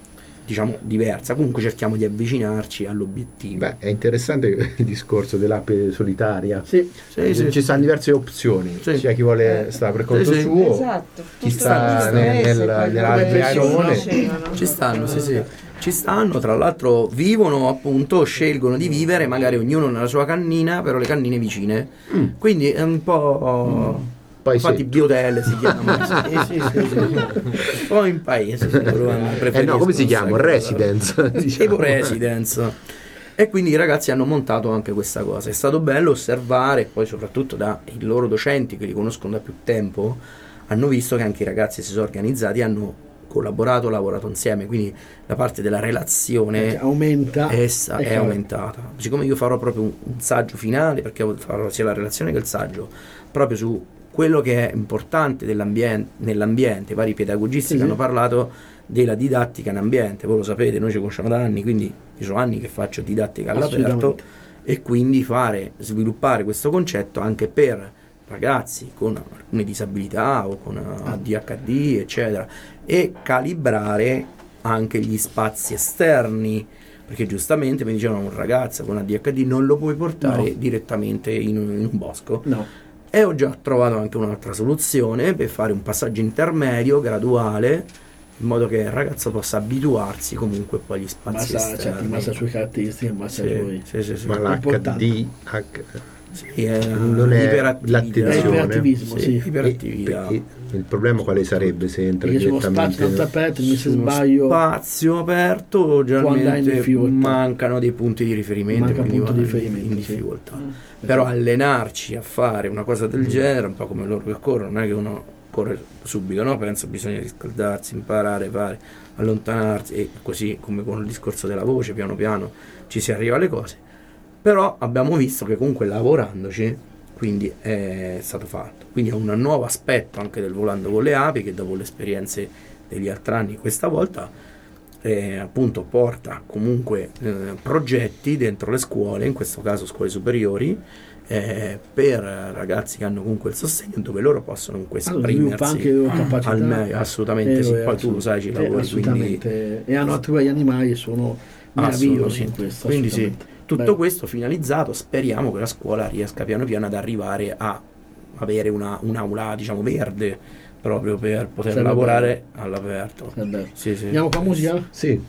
diciamo diversa, comunque cerchiamo di avvicinarci all'obiettivo. Beh, è interessante il discorso dell'ape solitaria. Sì, sì, sì, ci stanno diverse opzioni, sì. sia chi vuole Eh, stare per conto sì, sì. suo, Esatto. chi Tutto sta il nel, stress, nel, quello nell'alveare. che dicevano. Ci stanno, sì, sì. Ci stanno, tra l'altro vivono appunto, scelgono di vivere magari ognuno nella sua cannina, però le cannine vicine. Mm. Quindi è un po'... Poi infatti sì. biotel si chiama. Sì, sì, sì, sì. Un po' in paese, sì, Eh no, come si chiama? Residence. Tipo residence. E quindi i ragazzi hanno montato anche questa cosa. È stato bello osservare, poi soprattutto dai loro docenti che li conoscono da più tempo, hanno visto che anche i ragazzi si sono organizzati, hanno collaborato, lavorato insieme, quindi la parte della relazione aumenta, essa è è chiaro. aumentata. Siccome io farò proprio un, un saggio finale, perché farò sia la relazione che il saggio proprio su quello che è importante dell'ambiente, nell'ambiente, i vari pedagogisti Sì, che sì. hanno parlato della didattica in ambiente, voi lo sapete, noi ci conosciamo da anni, quindi io sono anni che faccio didattica all'aperto, Assolutamente. e quindi fare, sviluppare questo concetto anche per ragazzi con alcune disabilità o con A D H D eccetera, e calibrare anche gli spazi esterni, perché giustamente mi dicevano un ragazzo con A D H D non lo puoi portare No. direttamente in, in un bosco. No. E ho già trovato anche un'altra soluzione per fare un passaggio intermedio, graduale, in modo che il ragazzo possa abituarsi comunque poi agli spazi Basta, cioè, esterni. in base alle sue caratteristiche, in base ai suoi... Sì, sì, sì, sì. Ma l'H Importante. D H Sì, è non è iperattività. l'attenzione. È iperattivismo, sì. Iperattività. E- e- il problema quale sarebbe se entra Perché sono direttamente spazi tanto aperti, mi se Sullo sbaglio... spazio aperto andare in generalmente difficoltà. mancano dei punti di riferimento, Manca quindi punto di va in- riferimento, in sì. difficoltà. Però allenarci a fare una cosa del genere, un po' come loro che corrono, non è che uno corre subito, no? Penso bisogna riscaldarsi, imparare, fare, allontanarsi, e così come con il discorso della voce, piano piano ci si arriva alle cose. Però abbiamo visto che comunque lavorandoci, quindi è stato fatto. Quindi è un nuovo aspetto anche del Volando con le Api, che dopo le esperienze degli altri anni questa volta eh, appunto porta comunque eh, progetti dentro le scuole, in questo caso scuole superiori, eh, per ragazzi che hanno comunque il sostegno, dove loro possono comunque Allora, sviluppa esprimersi anche le loro capacità. al meglio, assolutamente Eh, sì. eh, Poi tu lo sai, ci eh, lavori, quindi assolutamente. E hanno attivato gli animali e sono meravigliosi in questo. quindi sì, assolutamente. tutto Bello. questo finalizzato, speriamo che la scuola riesca piano piano ad arrivare a avere una, un'aula diciamo verde, proprio per poter Sarebbe lavorare all'aperto. È bello. Sì, sì. Andiamo con la musica? sì,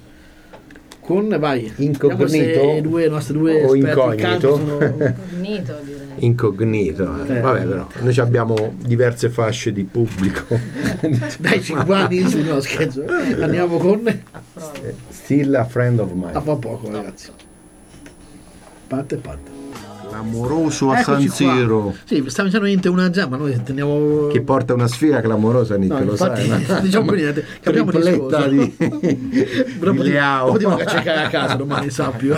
Con, vai. Incognito Vediamo se i due, i nostri due o esperti in incognito? canto sono... Incognito, direi. incognito. Eh. Vabbè, però noi abbiamo diverse fasce di pubblico. Dai cinque anni in su, no scherzo. Andiamo con... Still a friend of mine. A po' a poco ragazzi. Parte e parte. Clamoroso a Eccoci San qua. Siro, Sì, stiamo dicendo niente una già, ma noi teniamo... che porta una sfida clamorosa, Nick, No, lo infatti, sai. no? diciamo più niente, cambiamo Tripletta discorso. di, Dopo di Leao. dobbiamo cercare a casa, domani sa più.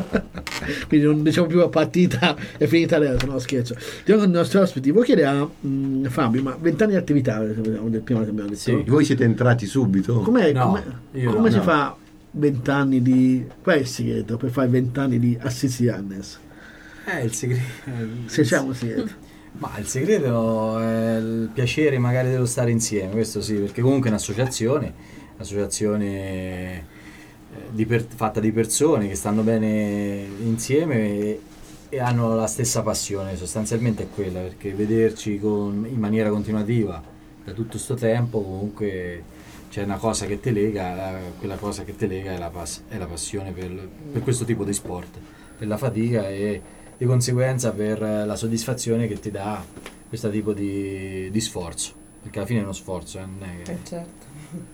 Quindi non diciamo più a partita è finita adesso, no scherzo. Andiamo con i nostri ospiti. Voi chiedere a mh, Fabio, ma vent'anni di attività, del prima che abbiamo detto. Sì. Voi siete entrati subito? Com'è, No, com'è- io come no. si No. fa vent'anni di... Qual è il segreto per fare vent'anni di Assisiannes? Eh, il segreto. Se c'è un segreto. Ma il segreto è il piacere magari dello stare insieme, questo sì, perché comunque è un'associazione, un'associazione eh, di per- fatta di persone che stanno bene insieme e, e hanno la stessa passione, sostanzialmente è quella, perché vederci con- in maniera continuativa da tutto sto tempo comunque c'è una cosa che ti lega, la- quella cosa che ti lega è la, pas- è la passione per, per questo tipo di sport, per la fatica e di conseguenza per la soddisfazione che ti dà questo tipo di, di sforzo, perché alla fine è uno sforzo, eh, non è che... Eh, certo.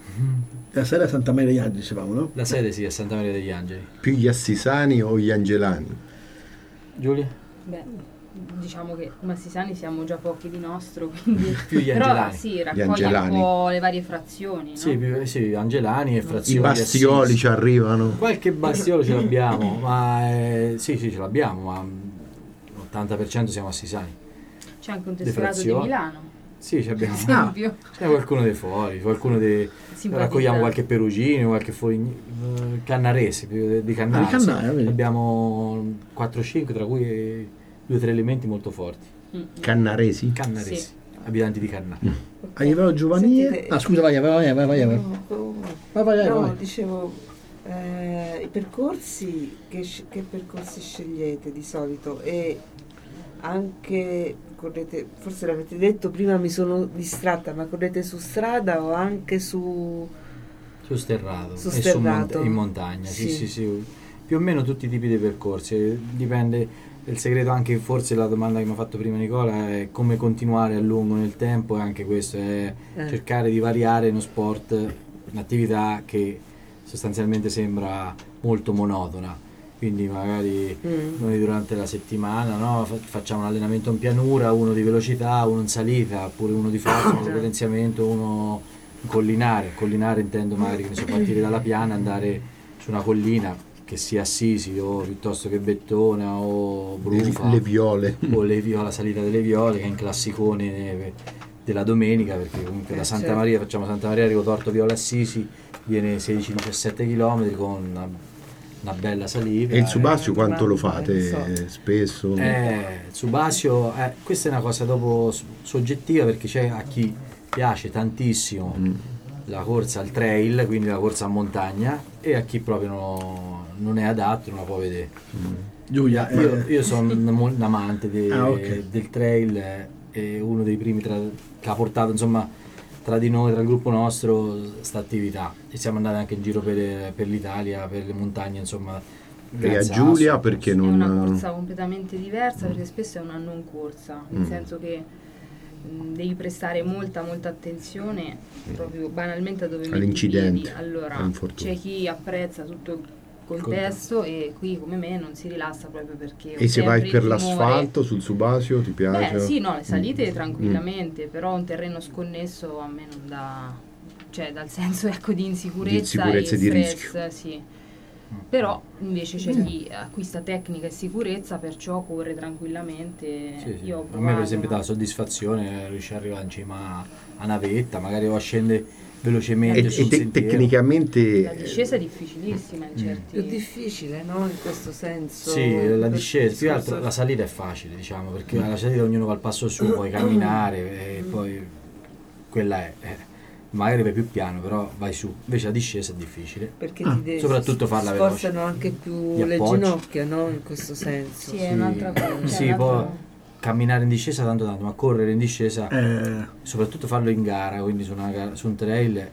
La sera a Santa Maria degli Angeli, dicevamo, no? La sede sì, è Santa Maria degli Angeli. Più gli assisani o gli angelani? Giulia? Beh, diciamo che come assisani siamo già pochi di nostro, quindi... Più gli Però angelani. sì, raccoglie angelani. un po' le varie frazioni, no? Sì, più- sì, angelani e I frazioni. bastioli assisi. ci arrivano. Qualche bastiolo ce l'abbiamo, ma eh, sì, sì, ce l'abbiamo, ma l'ottanta per cento siamo assisani. C'è anche un Le tessorato di frazioni. Milano, Sì, ci abbiamo. per esempio. C'è qualcuno dei fuori, qualcuno dei... Simpatia. Raccogliamo qualche perugino, qualche fogni... eh, cannarese, più di Ah, cannare. di Cannare, sì. vedi. Abbiamo quattro cinque, tra cui due o tre elementi molto forti. Mm. Cannaresi? Cannaresi, Sì. abitanti di Cannare. A livello giovanile... Sentite- Ah, scusa, vai, vai, vai, vai, vai, vai. No, Vai, vai, vai, no, vai. dicevo, Eh, I percorsi, che, sc- che percorsi scegliete di solito? E anche, correte, forse l'avete detto prima, mi sono distratta, ma correte su strada o anche su... Su sterrato, Su e su sterrato. mont- in montagna, sì. Sì. Sì, sì, più o meno tutti i tipi di percorsi, dipende. Il segreto, anche forse la domanda che mi ha fatto prima Nicola, è come continuare a lungo nel tempo, e anche questo è Eh. cercare di variare uno sport, un'attività che sostanzialmente sembra molto monotona, quindi magari Mm. noi durante la settimana, no, fa- facciamo un allenamento in pianura, uno di velocità, uno in salita, oppure uno di forza, uno di potenziamento, uno in collinare. Collinare intendo magari, che ne so, partire dalla piana, andare su una collina, che sia Assisi o piuttosto che Bettona o Brufa, Le, le viole. o le viole, la salita delle Viole, che è in classicone della domenica, perché comunque Eh, da Santa certo. Maria facciamo Santa Maria Ricotorto Viola Assisi, viene sedici diciassette chilometri con una, una bella salita. E il subasio Eh, quanto lo guarda, fate? non so. Spesso? Eh, il subasio, eh, questa è una cosa dopo s- soggettiva, perché c'è a chi piace tantissimo Mm. la corsa al trail, quindi la corsa a montagna, e a chi proprio no- non è adatto, non la può vedere. Giulia, Io, eh, io sono un, mo- un amante de- Ah, ok. del trail, eh, e uno dei primi tra- che ha portato, insomma, tra di noi, tra il gruppo nostro, sta attività, e siamo andati anche in giro per, per l'Italia, per le montagne, insomma. E a grazie Giulia Asso. perché È una non... corsa completamente diversa, perché spesso è una non corsa, nel Mm. senso che mh, devi prestare molta molta attenzione proprio banalmente a dove metti i All'incidente, piedi. Allora all'infortunio. c'è chi apprezza tutto il contesto e qui come me non si rilassa proprio perché ho E se vai sempre per il timore. l'asfalto, sul subasio, ti piace? Beh sì, no, le salite Mm. tranquillamente, però un terreno sconnesso a me non dà, cioè dal senso ecco di insicurezza, Di insicurezza e di stress, rischio. sì. Però invece c'è chi acquista tecnica e sicurezza, perciò corre tranquillamente. Sì, sì. Io ho A me provato, per esempio dà ma- la soddisfazione riuscire ad arrivare in cima a una vetta, magari o a scendere velocemente E, sul e te- sentiero. tecnicamente... La discesa è difficilissima in certi... Più difficile, no? In questo senso. Sì, la Per- discesa, più che discorso- altro la salita è facile, diciamo, perché alla salita ognuno va al passo suo, puoi camminare e poi quella è, eh, magari vai più piano, però vai su. Invece la discesa è difficile. Perché Ah. ti devi- Soprattutto farla veloce. sforzano anche più Gli le appoggi. ginocchia, no? In questo senso. Sì, è un'altra cosa. cioè, Sì, un altro- poi camminare in discesa tanto tanto, ma correre in discesa, eh, soprattutto farlo in gara, quindi su, una gara- su un trail,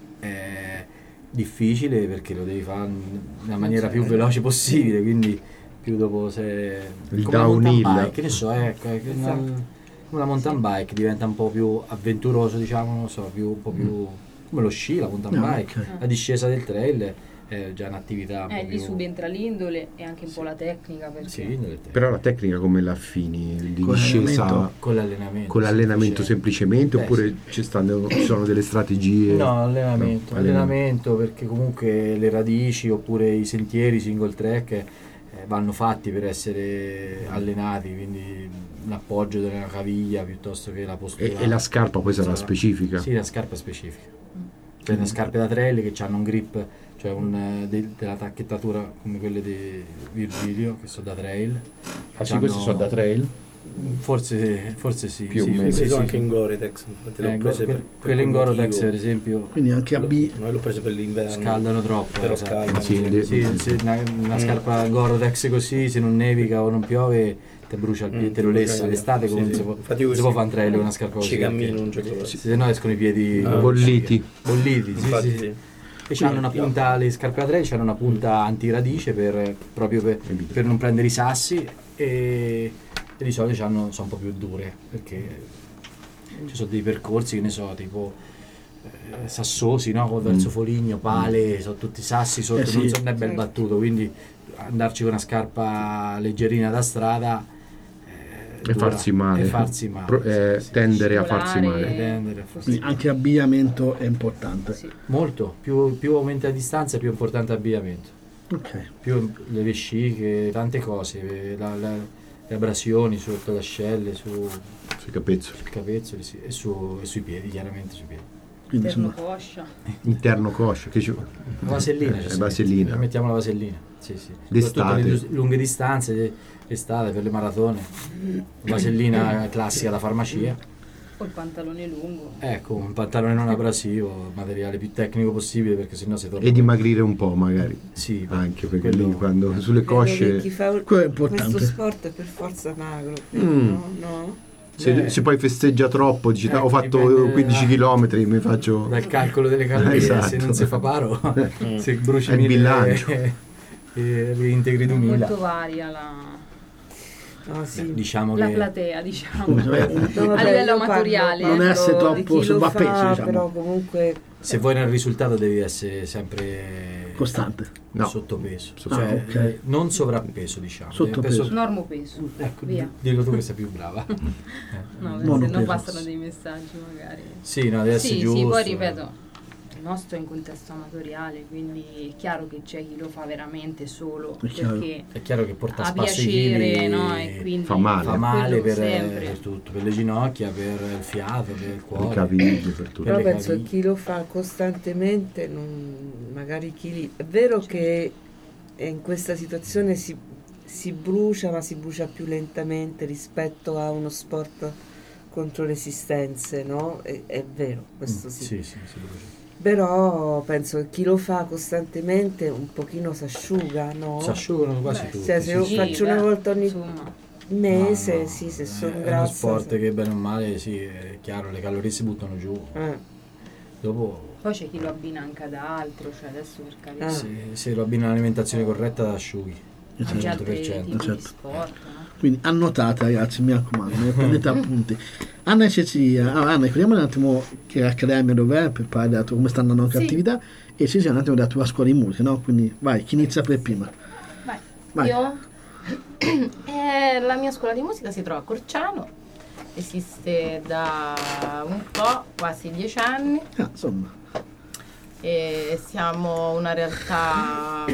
è difficile perché lo devi fare nella maniera più veloce possibile, quindi più dopo se... Il come la mountain downhill. bike, che ne so, ecco, è che una- Esatto. come la mountain bike diventa un po' più avventuroso, diciamo, non so, più, un po' più come lo sci, la mountain no, bike. ok. La discesa del trail è già un'attività un Eh, po' lì più... subentra l'indole e anche un po' la tecnica, perché Sì, nel- Però la tecnica come la affini? Di Con discesa l'allenamento? con l'allenamento. con l'allenamento semplice. semplicemente Beh, oppure sì. ci, stanno, ci sono delle strategie? No, allenamento, No, allenamento perché comunque le radici oppure i sentieri single track eh, vanno fatti per essere allenati, quindi l'appoggio della caviglia piuttosto che la postura. E, e la scarpa poi sarà Sarà- specifica? Sì, la scarpa è specifica. Cioè le scarpe da trail che hanno un grip, cioè un, eh, de- della tacchettatura come quelle di Virgilio, che sono da trail. Ah sì, C'hanno- queste sono da trail? Forse, forse sì. Più sì, o meno. sì, Sì, sì. anche in Gore-Tex, infatti l'ho Eh, prese que- per, per quelle in quel Gore-Tex motivo. per esempio quindi anche a B Noi l'ho preso per l'inverno. scaldano troppo. Però esatto. scaldano. Sì, sì. le- Sì, se una, una scarpa Gore-Tex così, se non nevica o non piove, te brucia il piede, Mm, te lo brucia lessa il- l'estate, sì, come sì. si può, Infatti si così può fare un trail con una scarpa così. Ci cammino perché- un gioco così. Se no escono i piedi Ah, bolliti. bolliti, sì, Infatti sì. sì. E c'hanno una punta, le scarpe da trail c'hanno una punta antiradice per, proprio per, per non prendere i sassi, e, e di solito c'hanno, sono un po' più dure perché ci sono dei percorsi, che ne so, tipo eh, sassosi, no? Verso Foligno, Pale, sono tutti sassi sotto, Eh sì. non sono è ben Certo. battuto, quindi andarci con una scarpa leggerina da strada eh, E dura. farsi male. E farsi male, Pro- eh, sì, sì. tendere a farsi Scivolare. male. Tendere a farsi quindi male. anche abbigliamento è importante. sì. Molto, più, più aumenta la distanza, più è importante l'abbigliamento. Ok. Più le vesciche, tante cose, la- la- le abrasioni sotto le ascelle, su, Sui capezzoli. sui capezzoli, sì, e, su- e sui piedi, chiaramente sui piedi. Quindi Terno insomma, coscia. Interno coscia, che ci vuole? La vasellina, Eh, ci si vasellina. mette, ci mettiamo la vasellina, sì, sì. D'estate. Soprattutto le lu- lunghe distanze, l'estate per le maratone, vasellina classica da farmacia. O il pantalone lungo. Ecco, un pantalone non abrasivo, materiale più tecnico possibile, perché sennò si torna. E dimagrire un po' magari. Sì, anche perché quello- lì quando sulle Credo che cosce chi fa Quello è importante. questo sport è per forza magro, credo, Mm. no? No? se, Beh. se poi festeggia troppo dici Eh, ho fatto dipende quindici da- chilometri mi faccio Dal calcolo delle calorie, Esatto. se non si fa paro, se bruci È il mille bilancio. e, e reintegri duemila. Molto varia la, No, sì. Diciamo la che platea, diciamo. Scusa, eh, un- No, vabbè, A livello io parlo- amatoriale, non parlo essere di troppo chi lo sovrappeso, fa, diciamo. però comunque se vuoi nel risultato devi essere sempre costante. no sottopeso, Ah, cioè ok. eh, non sovrappeso, diciamo. Sottopeso. Peso- Normo peso. Ecco, Via. dillo tu che sei più brava. Eh. No, Non perché ho se no preso. passano dei messaggi magari. Sì, no, deve essere Sì, giusto. sì, poi ripeto, il nostro è in contesto amatoriale, quindi è chiaro che c'è chi lo fa veramente solo È chiaro. perché È chiaro che porta a ha spasso i piacere, chili, no? E quindi fa male. fa male quello per, sempre. per tutto, per le ginocchia, per il fiato, per il per cuore. i cavigli per tutto però le penso che caviglie. chi lo fa costantemente non- magari chi li- è vero che in questa situazione si, si brucia, ma si brucia più lentamente rispetto a uno sport contro resistenze, no? È, è vero, questo Mm, sì. sì, sì, si brucia. Però penso che chi lo fa costantemente un pochino si asciuga, no? Si asciugano quasi Beh, tutti. Cioè, se sì, io sì. faccio una volta ogni insomma, mese, No, no, sì, se è- sono è uno grassa. sport se- che bene o male, sì, è chiaro, le calorie si buttano giù. eh. Dopo, poi c'è chi lo abbina anche ad altro, cioè adesso per carità, Ah. se, se lo abbina all'alimentazione corretta, asciughi. anche al altri cento per cento. tipi Certo. di sport, no? Quindi annotate ragazzi, mi raccomando, ne prendete appunti. Anna e Cecilia, ah, Anna, ricordiamo un attimo che l'accademia dov'è per parlare della tua- come stanno andando anche Sì. attività, e Cecilia un attimo della tua scuola di musica, no? Quindi vai, chi inizia per prima? Vai. Vai. Io? Eh, la mia scuola di musica si trova a Corciano, esiste da un po', quasi dieci anni, Ah, insomma, e siamo una realtà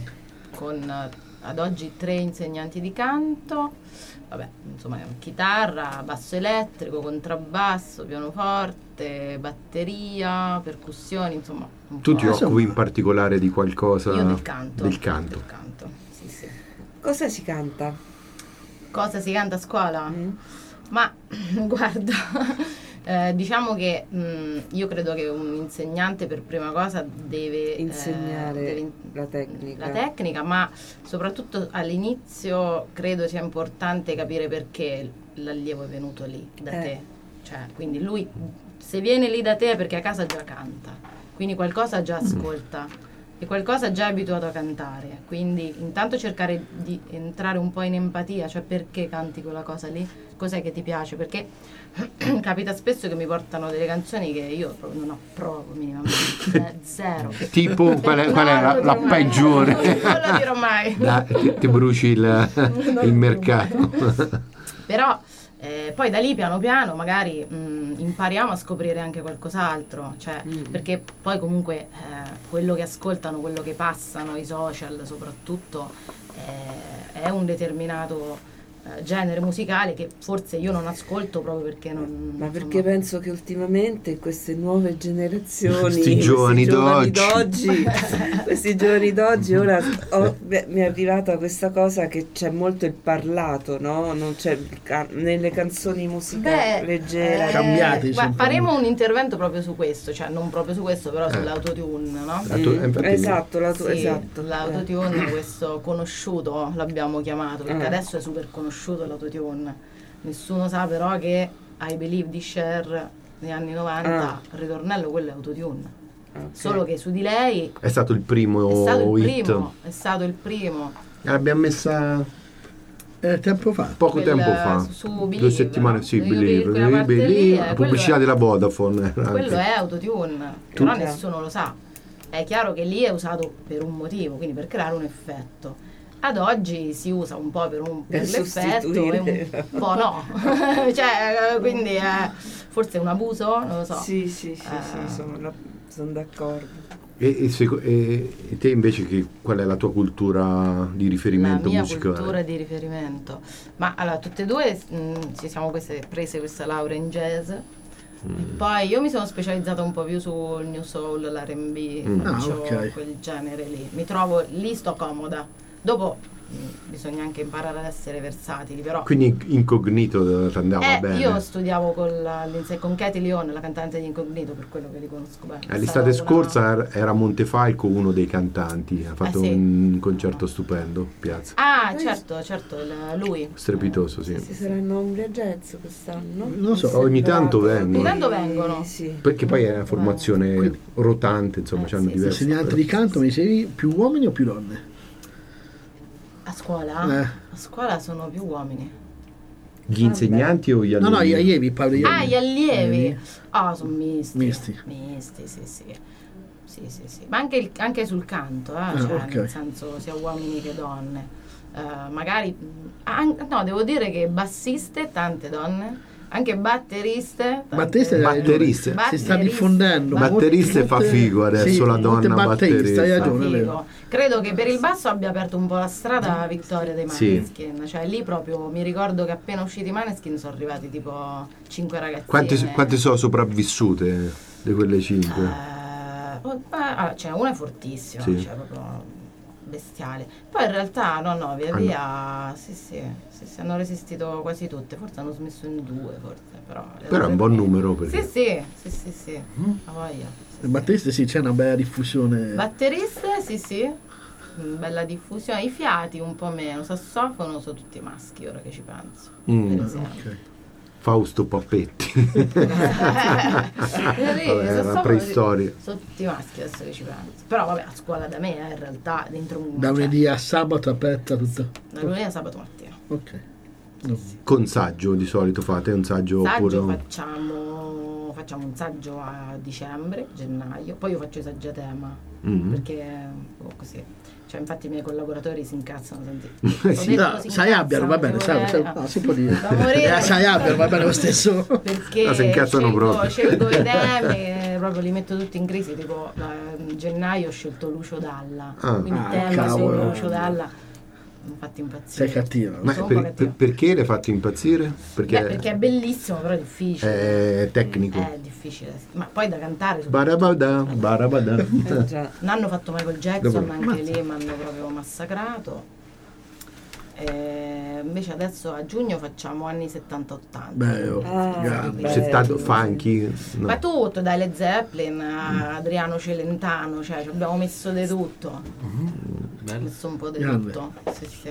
con ad oggi tre insegnanti di canto, vabbè, insomma, chitarra, basso elettrico, contrabbasso, pianoforte, batteria, percussioni, insomma, un tu po'. ti occupi in particolare di qualcosa Io del canto. del canto Del canto, sì, sì. Cosa si canta? Cosa si canta a scuola? Mm? Ma guarda, eh, diciamo che mh, io credo che un insegnante per prima cosa deve eh, Insegnare deve in- la tecnica. la tecnica, ma soprattutto all'inizio credo sia importante capire perché l'allievo è venuto lì da Eh. te. Cioè, quindi lui se viene lì da te è perché a casa già canta, quindi qualcosa già ascolta. E qualcosa già è abituato a cantare, quindi intanto cercare di entrare un po' in empatia, cioè perché canti quella cosa lì, cos'è che ti piace, perché capita spesso che mi portano delle canzoni che io proprio non approvo minimamente, cioè zero. tipo qual è, qual è la, No, la non lo dirò mai. peggiore Non lo dirò mai. Dai, ti, ti bruci il, il mercato. Però eh, poi da lì piano piano magari mh, impariamo a scoprire anche qualcos'altro, cioè, Mm. perché poi comunque eh, quello che ascoltano, quello che passano, i social soprattutto, eh, è un determinato eh, genere musicale che forse io non ascolto proprio perché non... Ma perché insomma, penso che ultimamente queste nuove generazioni, Questi questi giovani giovani d'oggi. d'oggi, questi giovani d'oggi, ora ho- beh, mi è arrivata questa cosa che c'è molto il parlato, no? Non c'è il ca- nelle canzoni musica Beh, leggera. eh, Cambiate, guarda, sempre. faremo un intervento proprio su questo, cioè non proprio su questo, però Eh. sull'autotune, no? L'auto- Mm, infatti- esatto, l'auto- Sì, esatto. l'autotune, questo conosciuto l'abbiamo chiamato, perché Eh. adesso è super conosciuto l'autotune. Nessuno sa però che I Believe di Cher negli anni novanta, Ah. il ritornello quello è autotune. Ok. Solo che su di lei È stato il primo è stato il hit. primo, è stato il primo. L'abbiamo messa eh, tempo fa. poco Quel, tempo fa, su- su Believe, due settimane, no? sì, Io Believe, quella parte Believe, lì, eh, la quello pubblicità è- della Vodafone era Quello anche. è autotune, però Ok. nessuno lo sa. È chiaro che lì è usato per un motivo, quindi per creare un effetto. Ad oggi si usa un po' per, un, per Per l'effetto e sostituire. un po' no. Cioè, eh, quindi è forse un abuso, non lo so. Sì, sì, sì, Eh. sì, sono, sono d'accordo. E, e seco- e- e te invece che, qual è la tua cultura di La riferimento mia musicale? cultura di riferimento. Ma allora, tutte e due mh, ci siamo queste, prese questa laurea in jazz. Mm. Poi io mi sono specializzata un po' più sul new soul, l'R and B, Mm. faccio Ah, ok. quel genere lì. Mi trovo lì, sto comoda. Dopo bisogna anche imparare ad essere versatili, però Quindi Incognito ti andava eh, bene. io studiavo con, la, con Katie Leon, la cantante di Incognito, per quello che li conosco bene. Eh, È l'estate stata una- scorsa era a Montefalco uno dei cantanti, ha fatto Ah, sì? un concerto stupendo, piazza. Ah, certo, certo, il- lui. Strepitoso, sì. Ci saranno a Umbria Jazz quest'anno? Non so. Oh, ogni tanto vengono. Ogni tanto vengono. Sì. Perché poi è una formazione Quindi- rotante, insomma, Eh, c'hanno sì, diversi. Insegnante di canto, mi dicevi più uomini o più donne? A scuola? Eh. A scuola sono più uomini. Gli insegnanti o gli No, allievi? no, gli allievi, parlo di Ah, gli allievi? Allievi. Ah, sono misti. Misti. Misti, sì, sì. Sì, sì, sì. Ma anche, il- anche sul canto, eh, Ah, cioè, ok. nel senso sia uomini che donne. Eh, magari, an- no, devo dire che bassiste, tante donne, anche batteriste. tante- Batteriste, Batteriste. si sta Batteriste. diffondendo. Batteriste molte- fa figo adesso, sì, la molte donna batteriste, hai batterista. ragione, è Figo. vero. Credo che per il basso abbia aperto un po' la strada a Vittoria dei Sì. Maneskin. Cioè lì proprio mi ricordo che appena usciti i Maneskin sono arrivati tipo cinque ragazzine. Quante, quante sono sopravvissute di quelle cinque? Eh, oh, ma- ah, cioè una è fortissima, Sì. cioè proprio bestiale. Poi in realtà no no, via Ah, via sì, sì, sì, sì, hanno resistito quasi tutte, forse hanno smesso in due, forse, però. Però è un buon numero, perché Sì, sì, sì, sì, sì. Ha voglia. Sì, Le sì. batteriste sì, c'è una bella diffusione. Batteriste, sì, sì. Mm, Bella diffusione, i fiati un po' meno, sassofono sono tutti maschi ora che ci penso. Mm. Per esempio. Ok. Fausto Pappetti. Vabbè, Vabbè, era la preistoria. Sono tutti maschi adesso che ci penso. Però vabbè, a scuola da me eh, in realtà dentro un Da lunedì a sabato aperta tutto. da lunedì a sabato mattina. Ok. No. Con saggio di solito fate un saggio, Saggio oppure facciamo facciamo un saggio a dicembre, gennaio, poi io faccio i saggi a tema, Mhm. perché oh, così. Cioè infatti i miei collaboratori si incazzano, senti. Eh Ho sì. detto No, si sai abbiano, va bene, incazzano, sai, devo- sai- no, si può dire. Da morire. Eh, sai abbiano, va bene lo stesso. Perché Ah, si incazzano scelgo, proprio. scelgo i temi e proprio li metto tutti in crisi, tipo eh, in gennaio ho scelto Lucio Dalla, Ah. quindi Ah, tema cavolo. solo Lucio Dalla, mi ha fatto impazzire. Sei cattiva. Ma sono per- un po' cattiva. per- perché l'hai fatto impazzire? Perché, Beh, perché è bellissimo, però è difficile. è tecnico. È difficile, ma poi da cantare. Barabada, barabada. Eh, già. Non hanno fatto Michael Jackson, Dopo- anche lì mi hanno proprio massacrato. E invece adesso a giugno facciamo anni settanta ottanta. Beh, oh, Ah, grande. beh. Settato bello. funky. No. Ma tutto, dai Led Zeppelin a Adriano Celentano, cioè ci abbiamo messo di tutto. Bello. Messo un po' di Grande. tutto. Sì, sì.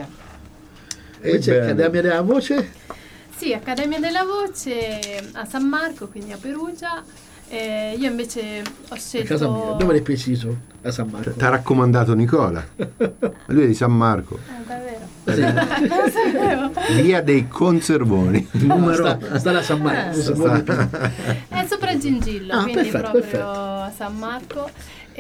Invece Ebbene. Accademia della Voce? Sì, Accademia della Voce a San Marco, quindi a Perugia. Eh, io invece ho A scelto... casa mia. Dove l'hai preciso? A San Marco. Ti ha raccomandato Nicola. Lui è di San Marco. Eh, davvero? Sì. Non lo sapevo. Via dei Conservoni. Numero. Sta, sta da San Marco. non si può dire più. È sopra Gingillo, Ah, quindi perfetto, proprio perfetto. a San Marco.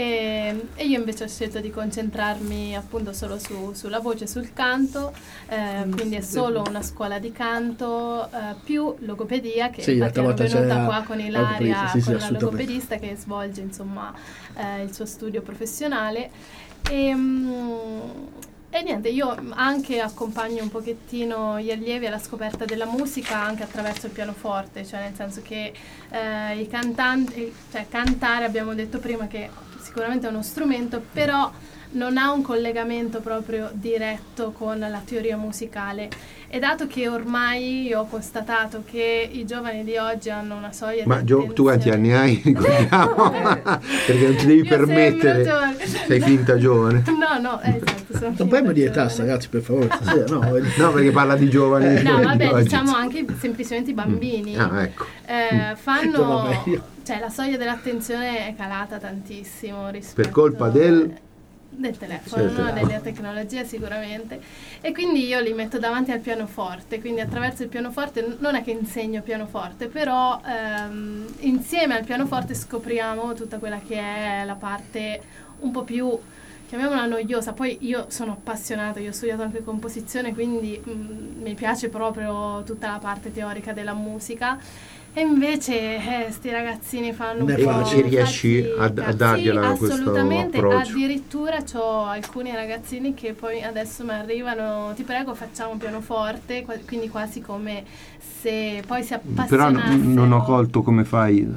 E, e io invece ho scelto di concentrarmi appunto solo su- sulla voce, sul canto, eh, quindi è solo una scuola di canto eh, più logopedia, che Sì, infatti l'altra ero volta venuta c'era qua con la Ilaria, logopedista, sì, sì, con la assolutamente. logopedista che svolge insomma eh, il suo studio professionale. E, mm, e niente, io anche accompagno un pochettino gli allievi alla scoperta della musica anche attraverso il pianoforte, cioè nel senso che eh, i cantanti, cioè cantare abbiamo detto prima che sicuramente è uno strumento, però non ha un collegamento proprio diretto con la teoria musicale. E dato che ormai io ho constatato che i giovani di oggi hanno una soglia Ma di Gio, tu quanti anni hai? Ricordiamo. Perché non ti devi Io sembro permettere. giovane. Sei finta giovane. No, no, eh, esatto, sono Non finta puoi dire giovane. tassa, ragazzi, per favore. Stasera, no, voglio- No, perché parla di giovani. No, di vabbè, oggi. diciamo anche semplicemente i bambini Ah, ecco. eh, fanno, Vabbè, io- cioè la soglia dell'attenzione è calata tantissimo rispetto Per colpa del- del telefono, Del no? telefono. Della tecnologia sicuramente, e quindi io li metto davanti al pianoforte, quindi attraverso il pianoforte n- non è che insegno pianoforte, però ehm, insieme al pianoforte scopriamo tutta quella che è la parte un po' più, chiamiamola noiosa. Poi io sono appassionata, io ho studiato anche composizione, quindi mh, mi piace proprio tutta la parte teorica della musica. E invece eh, sti ragazzini fanno un Ne po' facili. E riesci fatica. a- a dargliela sì, questo assolutamente, approccio? addirittura ho alcuni ragazzini che poi adesso mi arrivano, ti prego facciamo pianoforte, qua- quindi quasi come se poi si Però appassionassero. n- non ho colto come fai.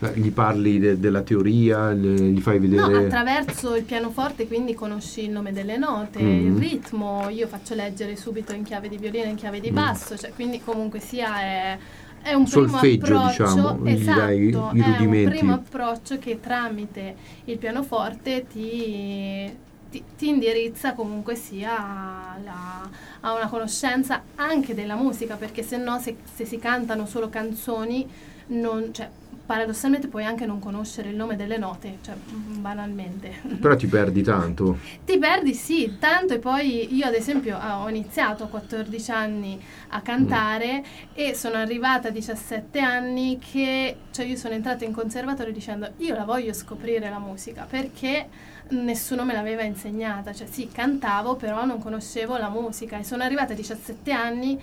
Gli parli de- della teoria, le- gli fai vedere... No, attraverso il pianoforte, quindi conosci il nome delle note, Mm. il ritmo, io faccio leggere subito in chiave di violino, in chiave di Mm. basso, cioè quindi comunque sia è, è un Solfeggio, primo approccio, diciamo, gli esatto, dai i è un rudimenti. primo approccio che tramite il pianoforte ti, ti, ti indirizza comunque sia alla- a una conoscenza anche della musica, perché se no se, se si cantano solo canzoni, non, cioè, paradossalmente puoi anche non conoscere il nome delle note, cioè mm, banalmente. Però ti perdi tanto. Ti perdi, sì, tanto. E poi io ad esempio ho iniziato a quattordici anni a cantare e sono arrivata a diciassette anni che, cioè io sono entrata in conservatorio dicendo io la voglio scoprire la musica, perché nessuno me l'aveva insegnata, cioè sì, cantavo però non conoscevo la musica e sono arrivata a diciassette anni,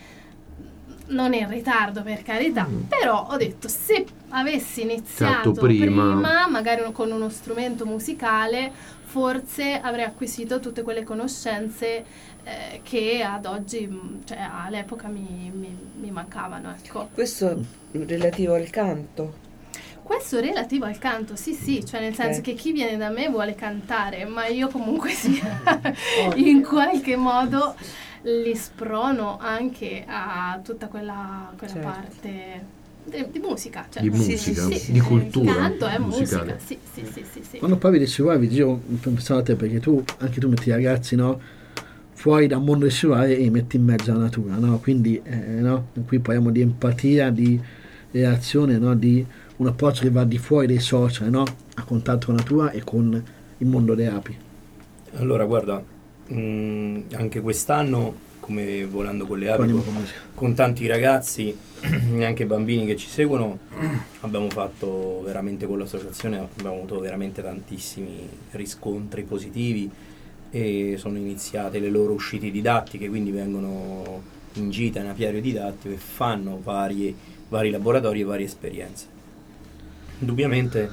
non in ritardo per carità, Mm. però ho detto se avessi iniziato Certo, prima. prima, magari uno- con uno strumento musicale, forse avrei acquisito tutte quelle conoscenze eh, che ad oggi, mh, cioè all'epoca mi, mi, mi mancavano, ecco. Questo relativo al canto. Questo relativo al canto, sì sì, cioè nel senso Ok. che chi viene da me vuole cantare, ma io comunque sia in qualche modo li sprono anche a tutta quella, quella Certo. parte di, di musica. Cioè, Di sì, musica, sì, sì, di il cultura canto è musicale. musica, sì, sì, sì, sì, sì. Quando parli di cellulari, io pensavo a te, perché tu, anche tu metti i ragazzi, no, fuori dal mondo del cellulare e li metti in mezzo alla natura, no? Quindi, eh, no? Qui parliamo di empatia, di reazione, no? Di un approccio che va di fuori dai social, no? A contatto con la natura e con il mondo delle api. Allora, guarda, mh, anche quest'anno, come Volando con le Poi api, andiamo con, con musica. con tanti ragazzi e anche bambini che ci seguono, abbiamo fatto veramente con l'associazione, abbiamo avuto veramente tantissimi riscontri positivi e sono iniziate le loro uscite didattiche, quindi vengono in gita in apiario didattico e fanno varie, vari laboratori e varie esperienze. Indubbiamente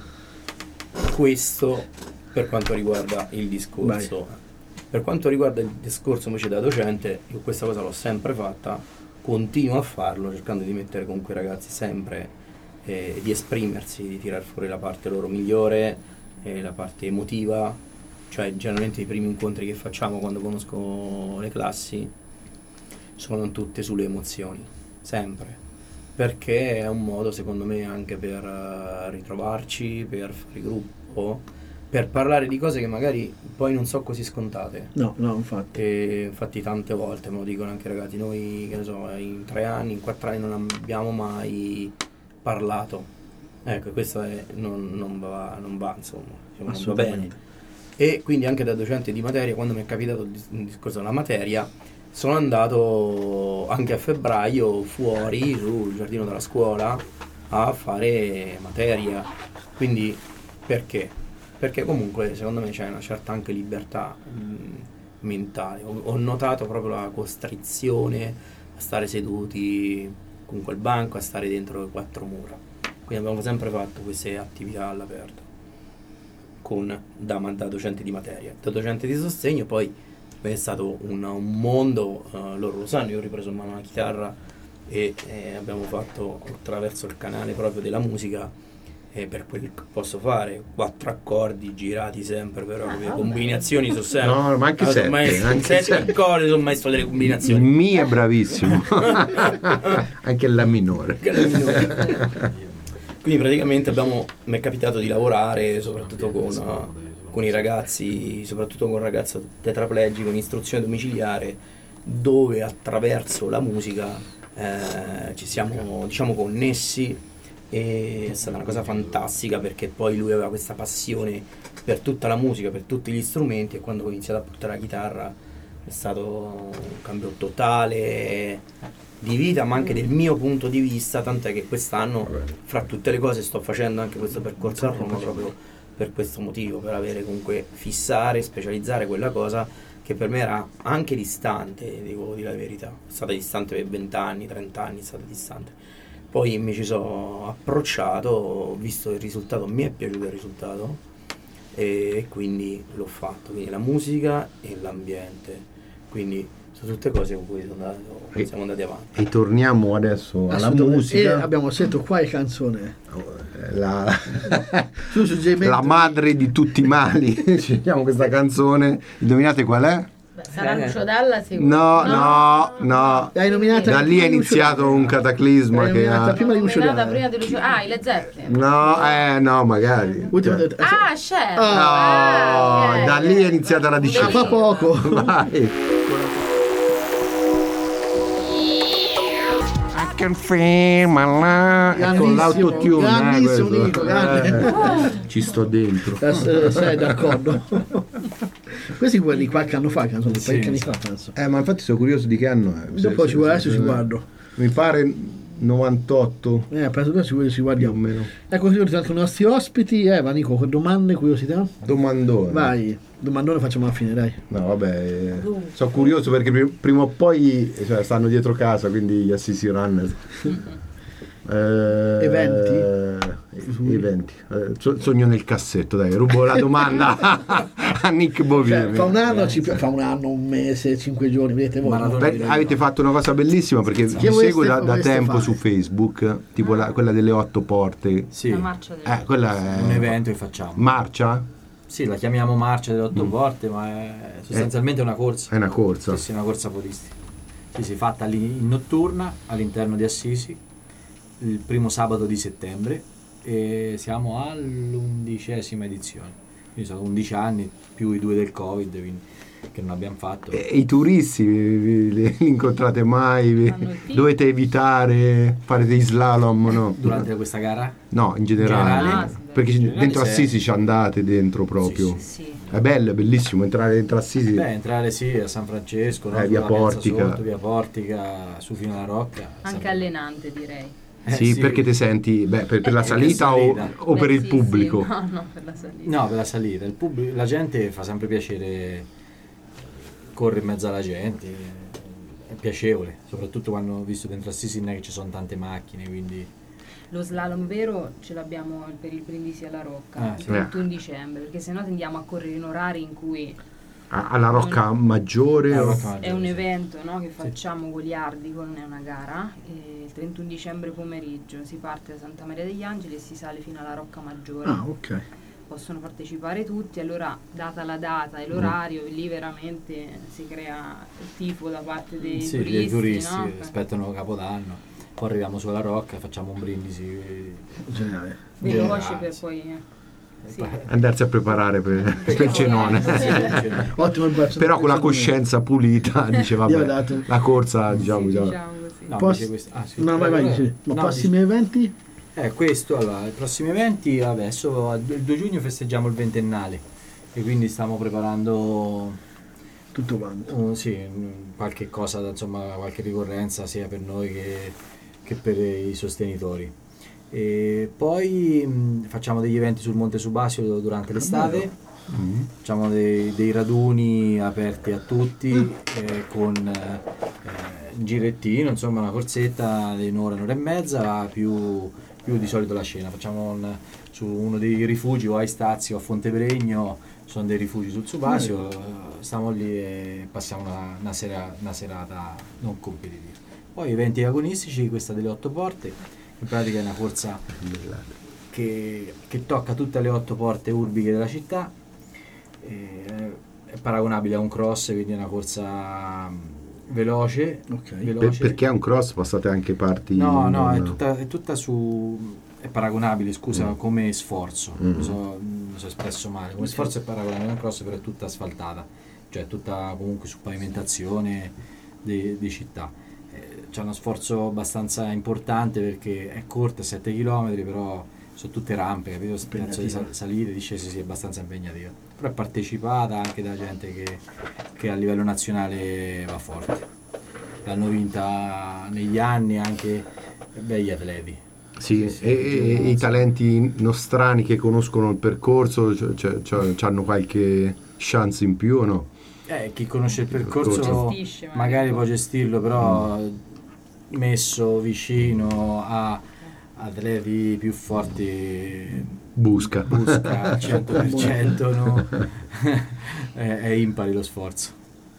questo per quanto riguarda il discorso. Per quanto riguarda il discorso invece da docente, io questa cosa l'ho sempre fatta, continuo a farlo cercando di mettere comunque i ragazzi sempre, eh, di esprimersi, di tirar fuori la parte loro migliore, eh, la parte emotiva, cioè generalmente i primi incontri che facciamo quando conosco le classi sono tutte sulle emozioni, sempre, perché è un modo secondo me anche per uh, ritrovarci, per fare gruppo, per parlare di cose che magari poi non so così scontate. No, no, infatti. E infatti tante volte me lo dicono anche i ragazzi, noi che ne so, in tre anni, in quattro anni non abbiamo mai parlato. Ecco, questo è, non, non va, non va, insomma, diciamo, non va bene. Assolutamente. E quindi anche da docente di materia, quando mi è capitato il dis- il discorso della materia, sono andato anche a febbraio fuori sul giardino della scuola a fare materia. Quindi perché? Perché comunque secondo me c'è una certa anche libertà mh, mentale. Ho, ho notato proprio la costrizione a stare seduti con quel banco, a stare dentro le quattro mura. Quindi abbiamo sempre fatto queste attività all'aperto con da, da docente di materia, da docente di sostegno. Poi è stato un, un mondo, uh, loro lo sanno, io ho ripreso in mano la chitarra e eh, abbiamo fatto attraverso il canale proprio della musica, e per quel che posso fare quattro accordi girati sempre, però le combinazioni sono sempre No, ma anche allora, sette, maestro, anche sette sette. accordi, sono maestro delle Il combinazioni. Mi è bravissimo. Anche la minore. Quindi praticamente abbiamo, mi è capitato di lavorare soprattutto con, uh, con i ragazzi, soprattutto con un ragazzo tetraplegico in istruzione domiciliare, dove attraverso la musica eh, ci siamo, diciamo, connessi, e è stata una cosa fantastica perché poi lui aveva questa passione per tutta la musica, per tutti gli strumenti, e quando ho iniziato a portare la chitarra è stato un cambio totale di vita, ma anche del mio punto di vista, tant'è che quest'anno fra tutte le cose sto facendo anche questo percorso a Roma proprio per questo motivo, per avere comunque fissare, specializzare quella cosa che per me era anche distante, devo dire la verità, è stata distante per venti anni, trenta anni, è stata distante. Poi mi ci sono approcciato, ho visto il risultato, mi è piaciuto il risultato e quindi l'ho fatto, quindi la musica e l'ambiente. Quindi Sono tutte cose con cui sono andati, E- siamo andati avanti. E torniamo adesso alla Assolutamente. musica. E abbiamo scelto quale canzone? La, Tu suggerimento la madre di tutti i mali. Scegliamo questa canzone. Indovinate qual è? Beh, sarà Lucio Dalla sicuro. No, no, no. L'hai nominata Da lì prima è di Lucio iniziato Dalla. un cataclisma L'hai che nominata ha... prima di Lucio Nominata Dalla. prima di Lucio. Ah, i Led Zeppelin. No, eh, no, magari. Ultima Cioè, detto- Ah, Cher. oh, Ah, ok, da ok. lì è iniziata la Ah, discesa. fa poco. Vai. I can feel my life. Ecco Grandissimo, l'autotune. grandissimo, eh, Nico, questo. grande. Eh, ci sto dentro. Eh, sei d'accordo? Questi quelli di qualche anno fa, canzone, Sì, parecchi anni sì. fa penso. Eh, ma infatti sono curioso di che anno è. Dopo Se- ci guardo, se- adesso ci se- guardo. Mi pare novantotto. Eh, penso che ci, ci Più o guardiamo. meno. Ecco, così anche i nostri ospiti. Eva, Nico, con domande, curiosità? Domandone. Vai, domandone facciamo alla fine, dai. No, vabbè, eh, sono curioso perché pri- prima o poi cioè, stanno dietro casa, quindi gli Assisi Runners. Eh, Eventi? eh, eventi. Eh, so- sogno nel cassetto, dai, rubo la domanda a Nick Cioè, Bovini. fa un anno, ci, fa un anno, un mese, cinque giorni, vedete voi. Maratona. no? Beh, avete fatto una cosa bellissima perché Che vi voleste- seguo da, da voleste tempo fare? su Facebook, tipo la- quella delle otto porte. Sì, La marcia del Eh, quella è un evento che facciamo. marcia? Sì, la chiamiamo marcia delle otto Mm. porte, ma è sostanzialmente una corsa. È una corsa. Sì, sì, una corsa polistica. Sì, sì, fatta lì in notturna all'interno di Assisi il primo sabato di settembre e siamo all'undicesima edizione. Quindi sono undici anni più i due del Covid, quindi, che non abbiamo fatto. E i turisti vi, vi- li incontrate mai? Vi- Fanno il team. dovete evitare fare dei slalom? No, Durante questa gara? no in generale. In generale? Perché In generale dentro se- Assisi ci andate dentro proprio. Sì, Sì. È bello, è bellissimo entrare dentro Assisi. Beh, entrare sì a San Francesco, no? Eh, via Sulla piazza Portica. Sotto, via Portica, su fino alla Rocca. Anche sempre- allenante, direi. Eh, sì, perché ti senti beh, per, per la Eh, salita o, salita. o per Beh, il sì, pubblico? sì. No, no, per la salita. No, per la salita. Il pubblico, la gente fa sempre piacere, corre in mezzo alla gente, è piacevole, soprattutto quando ho visto dentro Assisi non è che ci sono tante macchine, quindi Lo slalom vero ce l'abbiamo per il Brindisi alla Rocca, Ah, il sì. trentuno dicembre, perché sennò tendiamo a correre in orari in cui A- alla Rocca Maggiore? Alla o- Rocca Maggiore, è un sì. evento, no, che facciamo goliardico, non è una gara, e il trentuno dicembre pomeriggio si parte da Santa Maria degli Angeli e si sale fino alla Rocca Maggiore. Ah, ok. Possono partecipare tutti, allora data la data e l'orario lì veramente si crea il tifo da parte dei Sì, turisti, dei turisti no? che aspettano Capodanno, poi arriviamo sulla Rocca, facciamo un brindisi. Generale. Veloci generale, per sì. poi eh, sì. Andarsi a preparare per, per il cenone. Sì, sì, sì. Ottimo il Però con la coscienza pulita dice Gli aveva vabbè, dato- la corsa diciamo, Sì, già- diciamo così. No, Poss- invece questo- ah, sì. No, vai, vai, Allora- sì. Ma no, prossimi eventi? Eh, questo, allora, i prossimi eventi, adesso il due giugno festeggiamo il ventennale e quindi stiamo preparando Tutto quanto. uh, sì, mh, qualche cosa, insomma, qualche ricorrenza sia per noi che, che per i sostenitori. E poi mh, facciamo degli eventi sul Monte Subasio durante l'estate, Mm. facciamo dei, dei raduni aperti a tutti eh, con eh, un girettino, insomma una corsetta di un'ora, un'ora e mezza, più, più di solito la scena. Facciamo un- su uno dei rifugi o a Istazio o a Fontebregno, sono dei rifugi sul Subasio, eh, stiamo lì e passiamo una, una sera- una serata non competitiva. Poi eventi agonistici, questa delle otto porte, in pratica è una corsa che, che tocca tutte le otto porte urbiche della città, e è paragonabile a un cross, quindi è una corsa mm, veloce, Ok. veloce. Per- perché è un cross passate anche parti No, no, è non- tutta, è tutta su... è paragonabile, scusa, come sforzo, Mm. mi sono mi sono espresso male, come sforzo è paragonabile a un cross, però è tutta asfaltata, cioè tutta comunque su pavimentazione di, di città. Eh, C'è uno sforzo abbastanza importante perché è corta, sette chilometri, però sono tutte rampe, capito? Penso di sal- salire, discese, sì, è abbastanza impegnativa. Però è partecipata anche da gente che, che a livello nazionale va forte. L'hanno vinta negli anni anche begli atleti. Sì, e, e- e i talenti nostrani che conoscono il percorso cioè, cioè, hanno qualche chance in più o no? Eh, chi conosce il percorso Gestisce, magari. magari può gestirlo, però messo vicino a atleti più forti Busca. busca al cento per cento, no? è, è impari lo sforzo.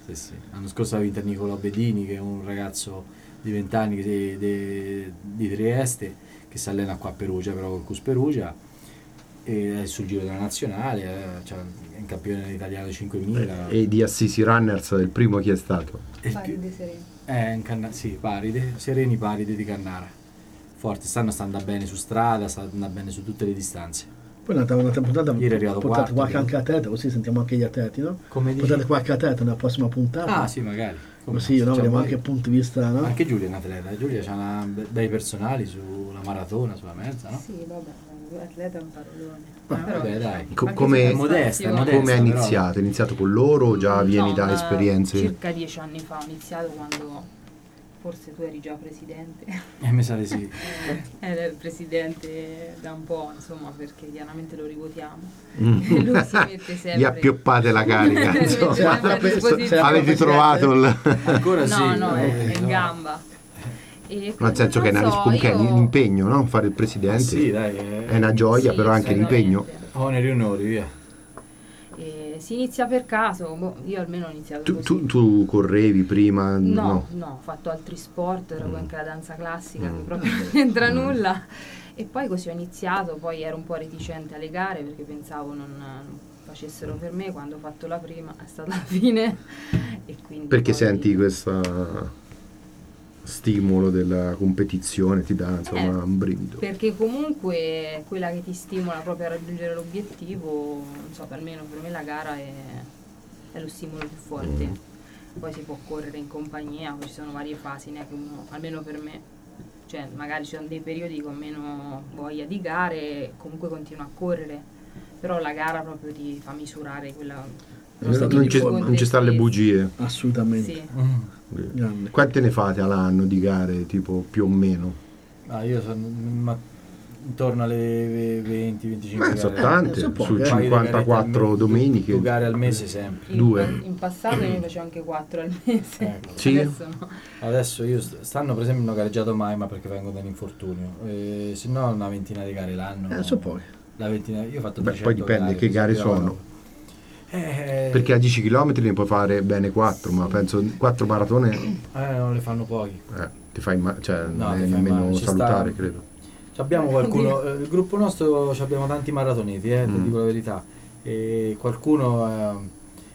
Sì, sì. L'anno scorso ha vinto Nicolò Bedini, che è un ragazzo di venti anni di, di, di Trieste, che si allena qua a Perugia, però col Cus Perugia, e è sul giro della nazionale, eh, cioè, è un campione italiano di cinquemila. E di Assisi Runners del primo chi è stato? Paride Sereni. Eh, in Canna- sì, Paride, Sereni Paride di Cannara. Forte, stanno stando bene su strada, stanno andando bene su tutte le distanze. Poi un'altra, un'altra puntata Ieri è arrivato portate quarto, qualche credo. anche atleta, così sentiamo anche gli atleti, no? Come dici? Portate qualche atleta nella prossima puntata. Ah sì, magari. Come Così, no? Cioè, Vediamo poi- anche il punto di vista, no? Anche Giulia è un atleta, Giulia ha una be- bei personali sulla maratona, sulla mezza, no? Sì, vabbè, l'atleta è un parolone. Ah, Però- vabbè, dai. Co- Anche come- sulle È modesta, è prestazioni. modesta. Come ha però- iniziato? È iniziato con loro o già vieni No, da ma esperienze? Circa dieci anni fa ho iniziato, quando forse tu eri già presidente. Eh, mi sa di sì. Era il presidente da un po', insomma, perché chiaramente lo rivotiamo. Mm. E lui si mette sempre... Gli appioppate la carica. Si mette insomma. sempre a Sì, disposizione. sì, Avete trovato il... Ancora No, sì. no, eh, è, è in no. gamba. E Nel senso che è, una non so, rispo- che è un io- impegno, no? Fare il Ah, presidente sì, dai. È, è una gioia, Sì, però anche un impegno. assolutamente. oneri e onori, via. E si inizia per caso, boh, io almeno ho iniziato Tu, così. tu, tu correvi prima? No, no, ho fatto altri sport, ero Mm. anche la danza classica, Mm. che proprio non c'entra Mm. nulla. E poi così ho iniziato, poi ero un po' reticente alle gare perché pensavo non, non facessero per me. Quando ho fatto la prima è stata la fine. E quindi Perché poi- senti questo stimolo della competizione, ti dà insomma Eh, un brivido. Perché comunque è quella che ti stimola proprio a raggiungere l'obiettivo, non so, almeno per me la gara è, è lo stimolo più forte. Mm. Poi si può correre in compagnia, poi ci sono varie fasi, neanche uno, almeno per me, cioè magari ci sono dei periodi con meno voglia di gare, comunque continuo a correre, però la gara proprio ti fa misurare quella... Non Non, stato non di ci, forma. non ci stanno le bugie. Assolutamente. Sì. Grande. Quante ne fate all'anno di gare, tipo più o meno? Ah, io sono ma, intorno alle venti venticinque Eh, sono gare. tante, Sono su poche, eh. cinquantaquattro Due- domeniche. Due gare al mese sempre. In, Due. in passato io ne facevo anche quattro al mese, Ecco. Sì? adesso no. Adesso io st- stanno per esempio non ho gareggiato mai, ma perché vengo da un infortunio. Eh, se no una ventina di gare l'anno. Eh, sono poche. La ventina, io ho fatto Beh, trecento poi dipende gare, che gare mi sa che sono. lavoro. Eh, Perché a dieci chilometri ne puoi fare bene quattro, ma penso quattro maratone eh, non le fanno pochi. eh, ti fai ma- cioè, No, non è ti fai nemmeno male, ci salutare, sta- credo. Ci Abbiamo qualcuno, eh, il gruppo nostro ci abbiamo tanti maratoneti, eh, ti Mm. dico la verità. E qualcuno eh,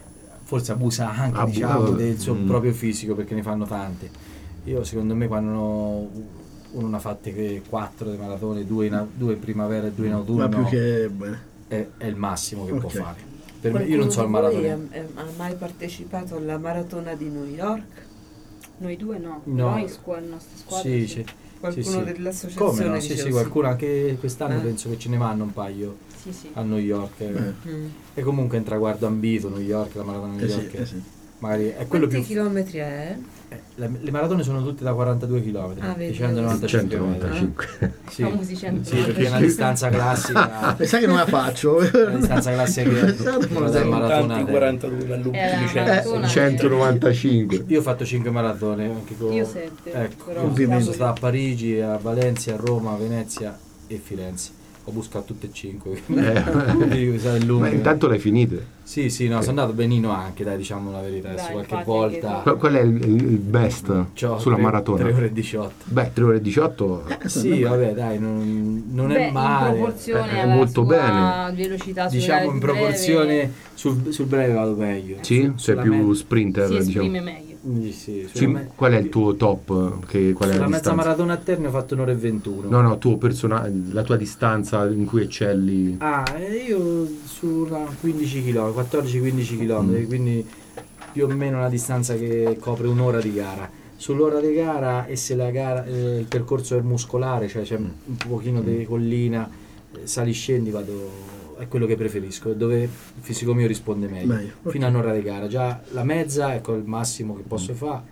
forse abusa anche Abu- diciamo, del suo mm. proprio fisico, perché ne fanno tante. Io secondo me quando uno, uno ne ha fatte che quattro di maratone, due in, due in primavera e due in autunno, Ma più che bene. è, è il massimo che Ok. può fare. Per me, io non so il Qualcuno di voi maratone. Ha, ha mai partecipato alla maratona di New York? Noi due no, No. noi squa- la nostra squadra Sì, sì. sì. Qualcuno Sì, sì. dell'associazione? Come no? Sì, dicevo, sì, qualcuno anche quest'anno Eh. penso che ce ne vanno un paio Sì, sì. a New York. eh. Mm. E comunque è un traguardo ambito New York, la maratona di Eh New sì, York. eh sì. Magari è quello Quanti più. chilometri è? eh, le, le maratone sono tutte da quarantadue chilometri, Ah, vedi, e centonovantacinque metri. centonovantacinque. Sì. Famosi Sì, centonovantacinque. perché è una distanza classica. Sai che non la faccio? La distanza classica che Esatto, quella del sono maratona. Tanti quarantadue all'ultimo Eh, di la maratona. Eh, centonovantacinque. Io ho fatto cinque maratone anche con. Io sette, Ecco, però ovviamente. sono stato a Parigi, a Valencia, a Roma, a Venezia e Firenze. Ho buscato tutte e cinque. Quindi, sai, è lungo. Ma intanto l'hai finite. Sì, sì, no, sono andato benino anche, dai, diciamo la verità. Adesso Dai, qualche infatti, volta. anche Qual, qual è il, il best C'ho sulla tre- maratona? tre ore e diciotto. Beh, tre ore e diciotto. Sì, vabbè, dai, non, non Beh, è male. in proporzione È alla molto sua bene. velocità sulle Diciamo gare in più brevi, proporzione sul, sul breve vado meglio. Sì, Su- sei sulla più me- sprinter, si diciamo. esprime meglio. Sì, sì, Sì, sulla me- qual è il tuo top? Che, qual è sulla la mezza distanza? maratona a Terni ho fatto un'ora e ventuno. No, no, tuo persona- la tua distanza in cui eccelli. Ah, e io su una quindici chilometri, quattordici quindici chilometri, Mm. quindi più o meno una distanza che copre un'ora di gara. Sull'ora di gara, e se la gara, eh, il percorso è muscolare, cioè c'è Mm. un pochino di collina, eh, sali scendi, vado, è quello che preferisco, dove il fisico mio risponde meglio. Meglio, ok. Fino a un'ora di gara, già la mezza ecco il massimo che posso fare.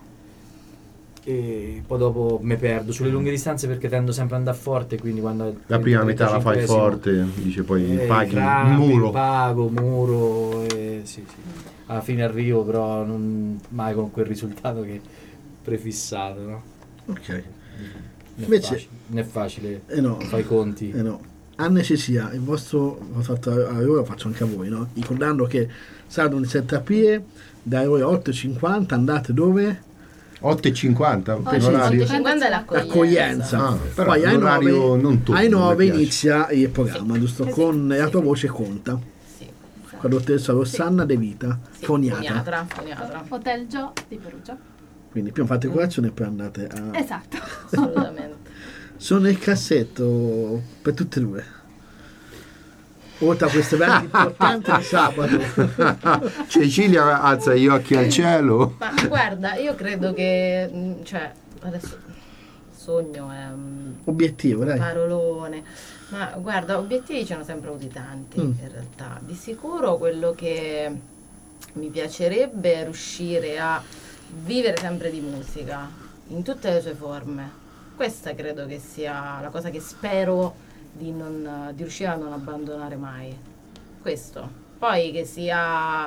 E poi dopo mi perdo sulle lunghe distanze perché tendo sempre ad andare forte, quindi quando La prima metà la fai forte, dice poi eh, paghi crampi, il muro. pago, muro, e sì, sì. Alla fine arrivo, però non mai con quel risultato che prefissato, no? Ok. Non è Invece- facile, non è facile, Eh no. fai i conti. Eh no. anestesia, il vostro l'ho fatto a ore, lo faccio anche a voi, no? Ricordando che sabato ventisette aprile dalle ore otto e cinquanta andate dove? otto e cinquanta Oggi per l'orario. otto e cinquanta è l'accoglienza. L'accoglienza. Ah, però Poi ai l'orario nove, non tutto, ai non mi nove piace. inizia il programma, Sì. giusto? Sì, Con sì, la tua sì. voce conta. Sì. Con la dottoressa Rossana De Vita, Sì, foniata. foniatra, foniatra. Hotel Gio di Perugia. Quindi prima fate colazione e poi andate a... Esatto. Assolutamente. Sono nel cassetto per tutte e due. Oltre a queste eventi importanti di sabato. Cecilia alza gli occhi al cielo. Ma guarda, io credo che, mh, cioè, adesso sogno è un Obiettivo, dai. parolone, ma guarda, obiettivi ce ne ho sempre avuti tanti Mm. in realtà. Di sicuro quello che mi piacerebbe è riuscire a vivere sempre di musica, in tutte le sue forme. Questa credo che sia la cosa che spero di, non, di riuscire a non abbandonare mai. Questo. Poi che sia...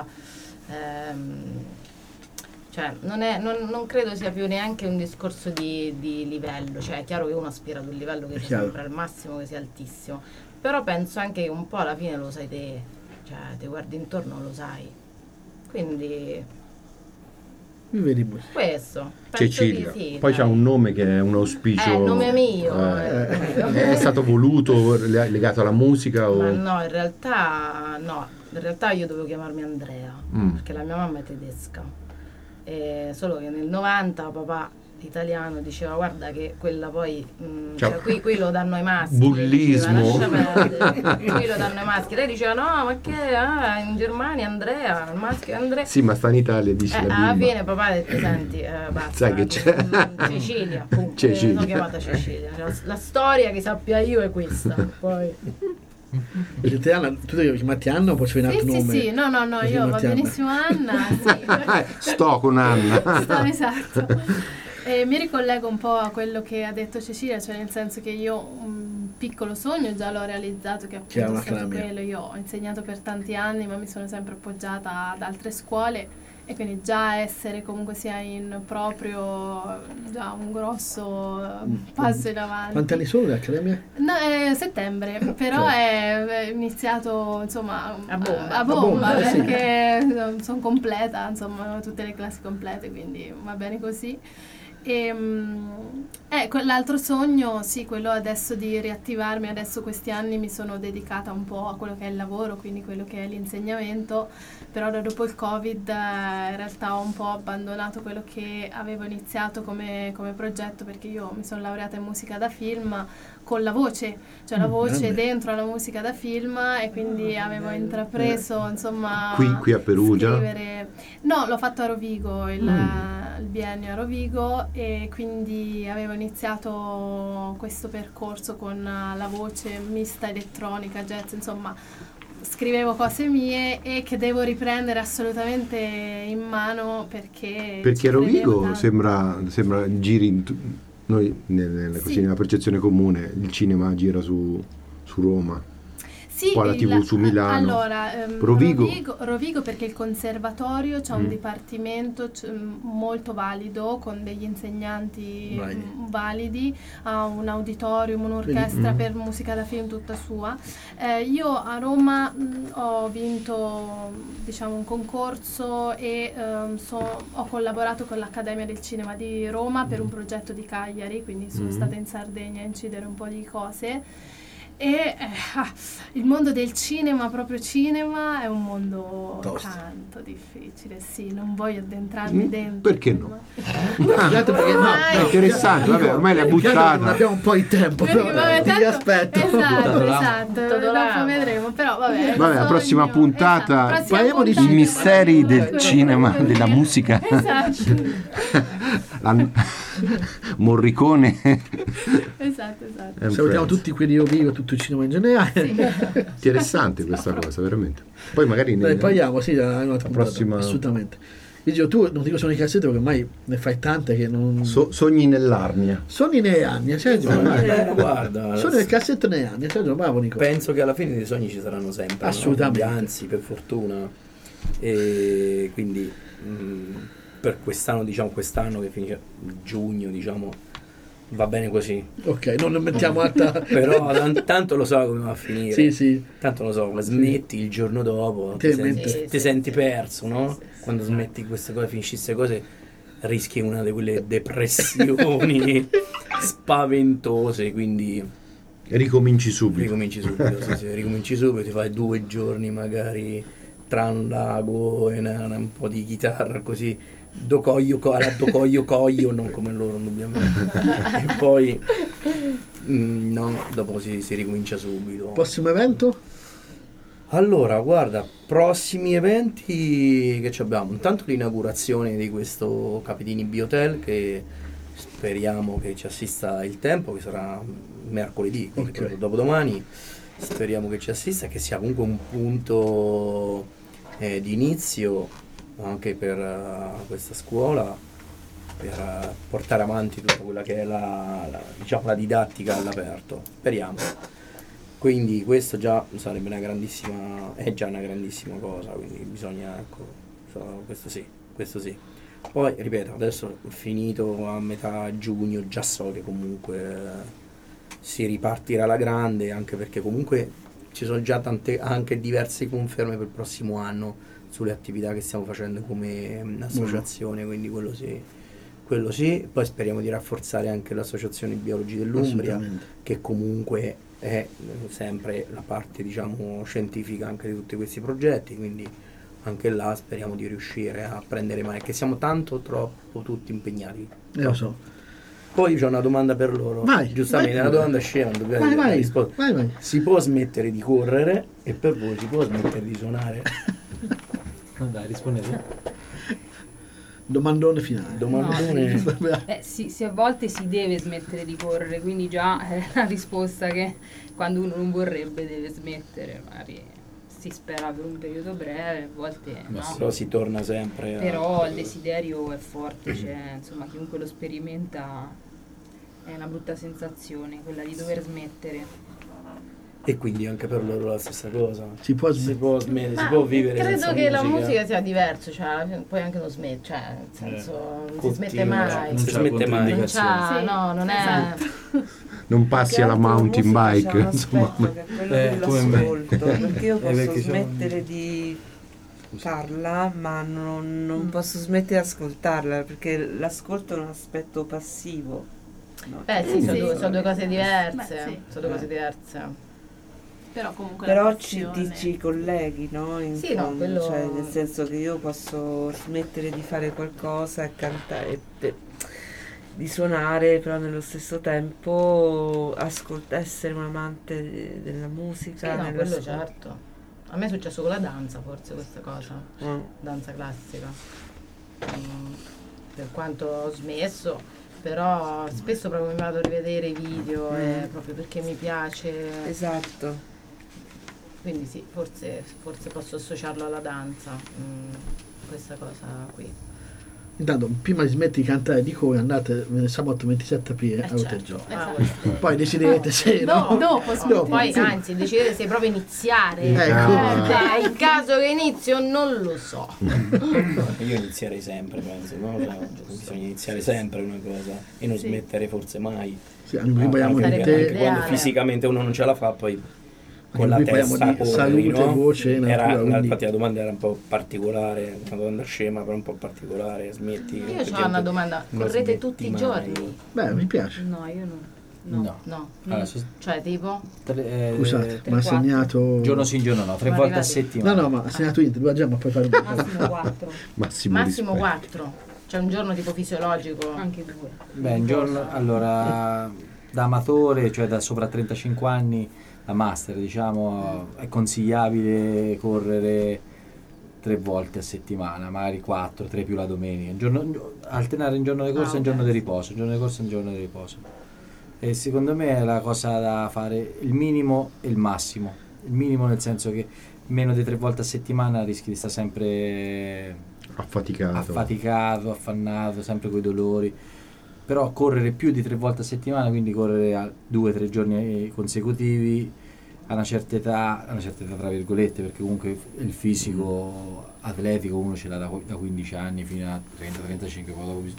ehm, cioè, non, è, non, non credo sia più neanche un discorso di, di livello. Cioè, è chiaro che uno aspira ad un livello che È sia chiaro. sempre al massimo, che sia altissimo. Però penso anche che un po' alla fine lo sai te. Cioè, ti guardi intorno, lo sai. Quindi... Mi vedi musica. questo. Penso Cecilia. di sì, Poi dai. c'ha un nome che è un auspicio. Eh, il nome mio. eh, eh. è stato voluto le- legato alla musica o Ma no, in realtà no, in realtà io dovevo chiamarmi Andrea, Mm. perché la mia mamma è tedesca. E solo che nel novanta papà italiano diceva guarda che quella poi mh, Ciao. cioè, qui, qui lo danno ai maschi. Bullismo. Diceva, lascia perdere, qui lo danno ai maschi. Lei diceva no, ma che ah, in Germania Andrea, il maschio è Andrea. Sì, ma sta in Italia, dice Eh, la alla bimba. fine papà ha detto senti eh, basta, Sai che c'è? mm, Cecilia appunto, Cecilia. eh, l'ho chiamata Cecilia. Cioè, la, la storia che sappia io è questa. Poi Perché te, Anna, tu devi chiamarti Anna o posso venire Sì, un altro sì, nome? sì, no, no, no, Devi io va chiamarti Anna. benissimo Anna, Eh, sì. sto con Anna. Sto, esatto. E mi ricollego un po' a quello che ha detto Cecilia, cioè nel senso che io un piccolo sogno già l'ho realizzato, che Chiaro, appunto è stato anche la mia. quello. Io ho insegnato per tanti anni, ma mi sono sempre appoggiata ad altre scuole e quindi già essere comunque sia in proprio già un grosso eh, passo in avanti. Quanti anni sono l'Accademia? No, è settembre, però Ok. è, è iniziato insomma A bomba. a bomba, A bomba, sì. perché sono completa, insomma tutte le classi complete, quindi va bene così. E, mm, eh, quell'altro sogno, sì, quello adesso di riattivarmi, adesso questi anni mi sono dedicata un po' a quello che è il lavoro, quindi quello che è l'insegnamento, però da dopo il Covid eh, in realtà ho un po' abbandonato quello che avevo iniziato come, come progetto, perché io mi sono laureata in musica da film con la voce, cioè la Mm, voce grande. dentro alla musica da film, e quindi avevo intrapreso insomma Qui, qui a Perugia. scrivere. No, l'ho fatto a Rovigo, il, Mm. il biennio a Rovigo, e quindi avevo iniziato questo percorso con uh, la voce mista elettronica, jazz, insomma scrivevo cose mie e che devo riprendere assolutamente in mano perché Perché ci credevo Rovigo tanto. sembra, sembra giri in tu- noi nel- nella, così, Sì. nella percezione comune il cinema gira su, su Roma. Sì, Poi la il- tivù su Milano. Allora, ehm, Rovigo. Rovigo, Rovigo perché il conservatorio c'ha un Mm. dipartimento c- molto valido, con degli insegnanti Vai. mm, validi, ha un auditorium, un'orchestra Mm. per musica da film tutta sua. Eh, io a Roma mh, ho vinto diciamo un concorso e ehm, so- ho collaborato con l'Accademia del Cinema di Roma per un progetto di Cagliari, quindi sono Mm. stata in Sardegna a incidere un po' di cose. E eh, ah, il mondo del cinema, proprio cinema, è un mondo Tosto. tanto difficile, sì, non voglio addentrarmi Mm, dentro. perché no? Ah, perché no, È interessante, vabbè, ormai l'hai Più che altro non buttata. abbiamo un po' di tempo, Perché, però vabbè, ti tanto- aspetto. Esatto, Buttato là. esatto, Buttato dopo là. vedremo, però vabbè. Vabbè, la prossima sogno- puntata- esatto, prossima Parliamo di puntata- I misteri del Quello- cinema, quello- della musica. Esatto, La- Morricone. esatto, esatto. and Salutiamo Friends. tutti quelli di Rovigo e tutto il cinema in generale. Interessante questa cosa, veramente. Poi magari Dai, ne- parliamo, sì, dai, un'altra puntata, prossima- assolutamente. Io tu non dico sono i cassetti perché ormai ne fai tante che non... So- sogni nell'arnia. Sono nei anni, Sergio. Eh, guarda, Sono nel cassetto nei anni, Sergio, bravo Nico. penso che alla fine dei sogni ci saranno sempre, no? Assolutamente. Anzi, per fortuna. E quindi mh, per quest'anno, diciamo, quest'anno che finisce giugno, diciamo, va bene così. Ok, non ne mettiamo alta. Però tan- tanto lo so come va a finire. Sì, sì. Tanto lo so, smetti il giorno dopo, Te ti senti, mentre- ti Sì, senti sì, perso, sì, no? sì, sì, Quando sì. smetti queste cose, finisci queste cose, rischi una di quelle depressioni spaventose, quindi Ricominci subito. ricominci subito, sì, sì, ricominci subito, ti fai due giorni magari tra un lago e una- una- un po' di chitarra così, do coglio, co- alla do coglio coglio, non come loro indubbiamente. E poi mm, no, dopo si, si ricomincia subito. Prossimo evento? Allora, guarda, prossimi eventi che ci abbiamo. Intanto l'inaugurazione di questo Capitini Biotel che speriamo che ci assista il tempo, che sarà mercoledì, quindi Ok. proprio dopodomani. Speriamo che ci assista, che sia comunque un punto eh, di inizio anche per uh, questa scuola, per uh, portare avanti tutta quella che è la, la, diciamo, la didattica all'aperto. Speriamo. Quindi questo già sarebbe una grandissima, è già una grandissima cosa, quindi bisogna, ecco, so- questo sì, questo sì. Poi, ripeto, adesso finito a metà giugno, già so che comunque eh, si ripartirà alla grande, anche perché comunque ci sono già tante, anche diverse conferme per il prossimo anno sulle attività che stiamo facendo come mm, associazione, quindi quello sì, quello sì. Poi speriamo di rafforzare anche l'associazione Biologi dell'Umbria, Assolutamente. che comunque è eh, sempre la parte, diciamo, scientifica anche di tutti questi progetti, quindi anche là speriamo di riuscire a prendere mai, che siamo tanto troppo tutti impegnati. Eh, lo so. Poi c'ho una domanda per loro. Vai, Giustamente, vai una pure. domanda scema, non dobbiamo Vai, dire la vai, risposta. vai, vai. Si può smettere di correre e per voi si può smettere di suonare? No, dai, rispondete. Domandone finale. Domandone. Eh, sì, sì, a volte si deve smettere di correre, quindi già è la risposta che quando uno non vorrebbe deve smettere, magari si spera per un periodo breve, a volte no. Però si torna sempre a- Però il desiderio è forte, cioè, insomma, chiunque lo sperimenta è una brutta sensazione, quella di dover smettere. E quindi anche per loro la stessa cosa. Si può Si smettere. può smettere, si Ma può vivere credo senza che la musica. musica sia diverso, cioè alla fine poi anche non smette, cioè nel senso non si Continua, smette mai. non si smette mai. Non c'ha, Sì, no, non è esatto. Non passi alla mountain bike, insomma. Che è quello Eh, come me. dell'ascolto, perché io Eh, posso perché siamo- smettere di farla, ma non, non posso smettere di ascoltarla, perché l'ascolto è un aspetto passivo. no? Beh sì, sono, Sì. due, sono due cose diverse, Beh, sì. sono due cose diverse. Però comunque la Però ci, passione- ti- ci colleghi, no? In Sì, no, fondo, quello- cioè, nel senso che io posso smettere di fare qualcosa e cantare, e- di suonare, però nello stesso tempo ascolt- essere un amante de- della Sì, musica. no, quello nell'ascolto. certo. A me è successo con la danza forse questa cosa, Mm. danza classica. Mm, per quanto ho smesso, però spesso proprio mi vado a rivedere i video Mm. eh, proprio perché mi piace. Esatto. Quindi sì, forse, forse posso associarlo alla danza, mm, questa cosa qui. Intanto, prima di smettere di cantare di coro, andate eh, sabato ventisette aprile Eh, a Hotel certo. Gio. Ah, Esatto. questo- Poi decidete se no. No, Dopo, Dopo. Poi sì. anzi, decidete se proprio iniziare. Ecco. Eh, è il caso che inizio non lo so. Io inizierei sempre, penso, no? Cioè, bisogna iniziare sempre una cosa e non Sì. smettere forse mai. Sì, noi parliamo anche, di Sarebbe perché te, anche quando ideale. fisicamente uno non ce la fa, poi con Anche la qui parliamo testa di corri, salute, no? voce, natura, Era, quindi- infatti la domanda era un po' particolare, una domanda scema, però un po' particolare, smetti. Io perché ho una domanda, non correte smetti tutti i mai. giorni? Beh, mi piace. No, io no. No. No. No. Allora, so- Cioè tipo? tre- eh, Scusate, tre, ma ha quattro. segnato. giorno sì, giorno no, tre Ma volte a arrivati? No, settimana. no, ma ha segnato Inter, due già, ma poi fare un Massimo quattro, Massimo, Massimo rispetto. quattro. C'è un giorno tipo fisiologico. anche due. Beh, un giorno, allora, da amatore, cioè da sopra trentacinque anni, da master, diciamo, è consigliabile correre tre volte a settimana, magari quattro, tre più la domenica. Un giorno, alternare un giorno di corsa e Ah, un ok. giorno di riposo, un giorno di corsa e un giorno di riposo. E secondo me è la cosa da fare il minimo e il massimo. Il minimo nel senso che meno di tre volte a settimana rischi di stare sempre Affaticato. affaticato, affannato, sempre coi dolori. Però correre più di tre volte a settimana, quindi correre a due o tre giorni consecutivi a una certa età, a una certa età tra virgolette, perché comunque il fisico atletico uno ce l'ha da, da quindici anni fino a trenta trentacinque, poi dopo bis-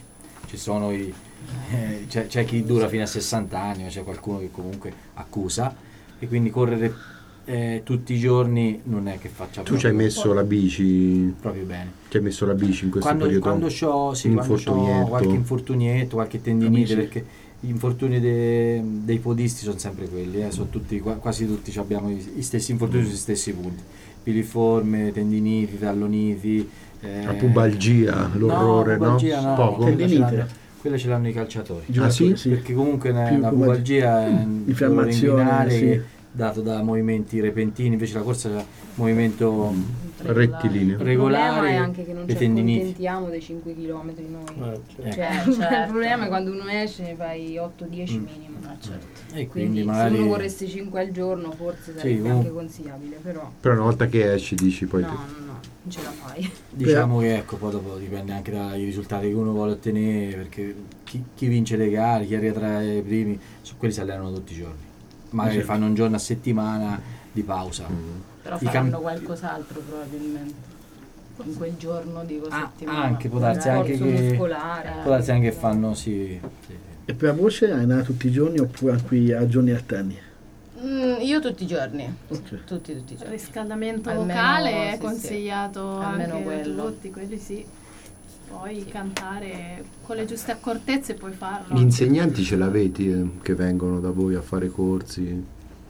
ci sono i, eh, c'è, c'è chi dura fino a sessanta anni, c'è qualcuno che comunque accusa, e quindi correre eh, tutti i giorni non è che faccia Tu ci hai messo la bici, proprio bene. ci hai messo la bici in questo Quando, periodo? quando c'ho, sì, quando c'ho infortunietto. qualche infortunietto, qualche tendinite, Amici. perché gli infortuni de- dei podisti sono sempre quelli, eh, sono tutti, qua- quasi tutti abbiamo i, i stessi infortuni sui stessi punti, piliforme, tendiniti, talloniti, eh, La pubalgia, l'orrore, no? pubalgia no, Poco? quella ce Tendinite. l'hanno- quella ce l'hanno i calciatori. Ah, sì? Perché comunque ne- Più la come- pubalgia è un dolore infiammazione, inguinale sì. che- dato da movimenti repentini, invece la corsa è movimento Rettilineo. Il regolare. problema è anche che non le ci tendiniti. accontentiamo dei cinque chilometri noi. Eh, cioè, Cioè, Eh, certo. il problema è quando uno esce ne fai otto dieci Mm. minimo. Ah, certo. E Quindi, quindi se magari uno vorresse cinque al giorno forse sarebbe Sì, anche uh. consigliabile, però Però una volta che esci dici poi no, te- no, no, non ce la fai. diciamo che ecco, poi dopo dipende anche dai risultati che uno vuole ottenere, perché chi, chi vince le gare, chi arriva tra i primi, su quelli si allenano tutti i giorni. Magari Certo. fanno un giorno a settimana di pausa. Però I faranno camp- qualcos'altro probabilmente. In quel giorno, dico, Ah, settimana. anche, può darsi anche Sforzo che muscolare. può darsi anche che fanno sì, sì. E per la voce allenare tutti i giorni oppure qui a giorni alterni? Mm, io tutti i giorni. Ok. Tutti, tutti i Il giorni. riscaldamento Almeno, vocale sì, è sì. consigliato Almeno anche quello. a tutti, quelli sì. Poi cantare con le giuste accortezze puoi farlo. Gli insegnanti ce l'avete eh, che vengono da voi a fare corsi?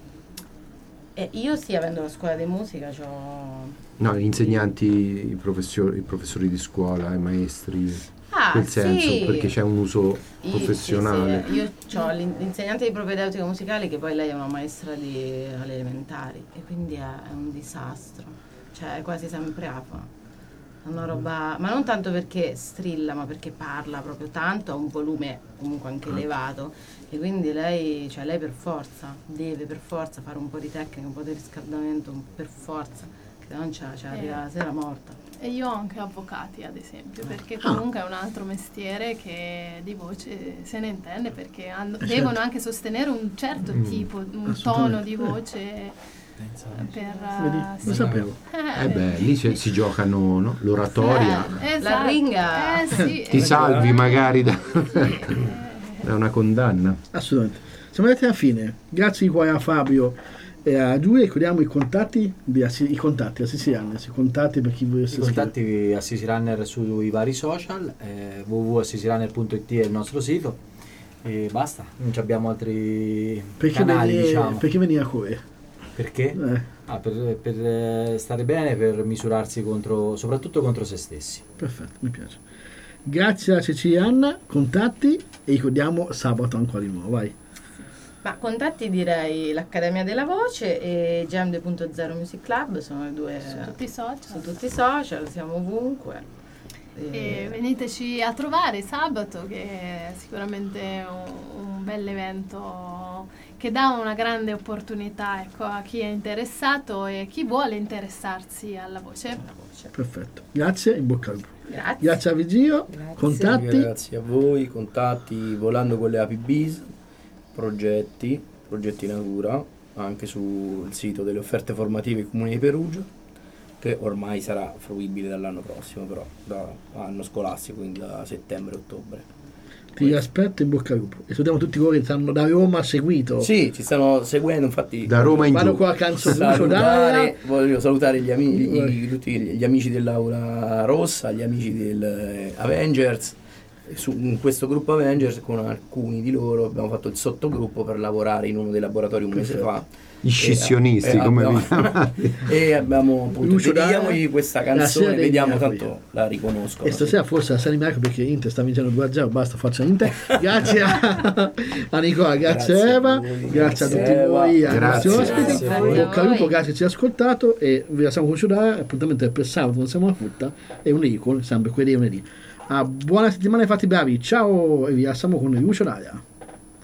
E io sì, avendo la scuola di musica, c'ho... No, gli insegnanti, i professori, i professori di scuola, i maestri, Ah, quel senso, sì. perché c'è un uso Sì, professionale. sì, sì. Io ho l'insegnante di propedeutica musicale che poi lei è una maestra di, alle elementari e quindi è, è un disastro, cioè è quasi sempre afa. È una roba, ma non tanto perché strilla, ma perché parla proprio tanto, ha un volume comunque anche elevato e quindi lei, cioè lei per forza, deve per forza fare un po' di tecnica, un po' di riscaldamento, un- per forza, che se non c'è, cioè arriva la sera morta. E io ho anche avvocati, ad esempio, perché comunque è un altro mestiere che di voce se ne intende, perché hanno- Eh, devono certo. anche sostenere un certo Mm. tipo, un Assolutamente. tono di voce eh, per... Vedi? eh, Lo sì. sapevo. Eh beh, lì si, si giocano no? l'oratoria, Eh, esatto. La ringa. Eh, sì, ti eh, salvi magari da, sì, eh, da una condanna. Assolutamente. Siamo arrivati alla fine. Grazie di cuore a Fabio e a Giulia. Ricordiamo i contatti di Assi- i contatti a Sisi Runners, i contatti per chi volesse I scrivere. contatti a Sisi Runner sui vari social, eh, w w w punto sisirunner punto it è il nostro sito e basta, non ci abbiamo altri Perché canali, venire, diciamo. perché venire a correre? Perché? Eh, Ah, per, per, eh, stare bene, per misurarsi contro, soprattutto contro se stessi. perfetto, mi piace. Grazie a Cecilia e Anna, contatti e ricordiamo sabato ancora di nuovo, vai. Ma contatti direi l'Accademia della Voce e Jam due punto zero Music Club, sono le due su tutti i social. su tutti i social, siamo ovunque. E veniteci a trovare sabato, che è sicuramente un, un bel evento che dà una grande opportunità, ecco, a chi è interessato e chi vuole interessarsi alla voce. Perfetto. Grazie, in bocca al lupo. Grazie. Grazie a Vigio, Grazie. contatti. Grazie a voi, contatti volando con le api bis, progetti, progetti natura, anche sul sito delle offerte formative Comune di Perugia, che ormai sarà fruibile dall'anno prossimo, però da anno scolastico, quindi da settembre-ottobre. Ti aspetto, in bocca al lupo. E salutiamo tutti coloro che stanno da Roma seguito. Sì, ci stanno seguendo, infatti. Da Roma in Vado giù. qua a Canzo Bucio salutare, Daia. voglio salutare gli amici, Vai. tutti gli amici dell'Aula Rossa, gli amici del eh, Avengers. Su in questo gruppo Avengers con alcuni di loro abbiamo fatto il sottogruppo per lavorare in uno dei laboratori un mese fa. Gli scissionisti, E, eh, come abbiamo- vi chiamate? e abbiamo appunto Lucio Daia, dedichiamogli questa la sera canzone, dei vediamo, miracoli. tanto la riconoscono. E stasera forse la San Marco perché Inter sta vincendo due a zero, basta faccia Inter. Grazie a, a Nicola, grazie, Grazie a a Eva, voi, grazie a grazie tutti Eva. voi, ai nostri Grazie. ospiti. Grazie a In bocca al lupo, voi. grazie che ci ha ascoltato e vi lasciamo con Ciudà, appuntamento è per sabato, non siamo a frutta e lunedì con sempre quelli lunedì. Ah, buona settimana e fatti bravi, ciao e vi lasciamo con Lucio Daia.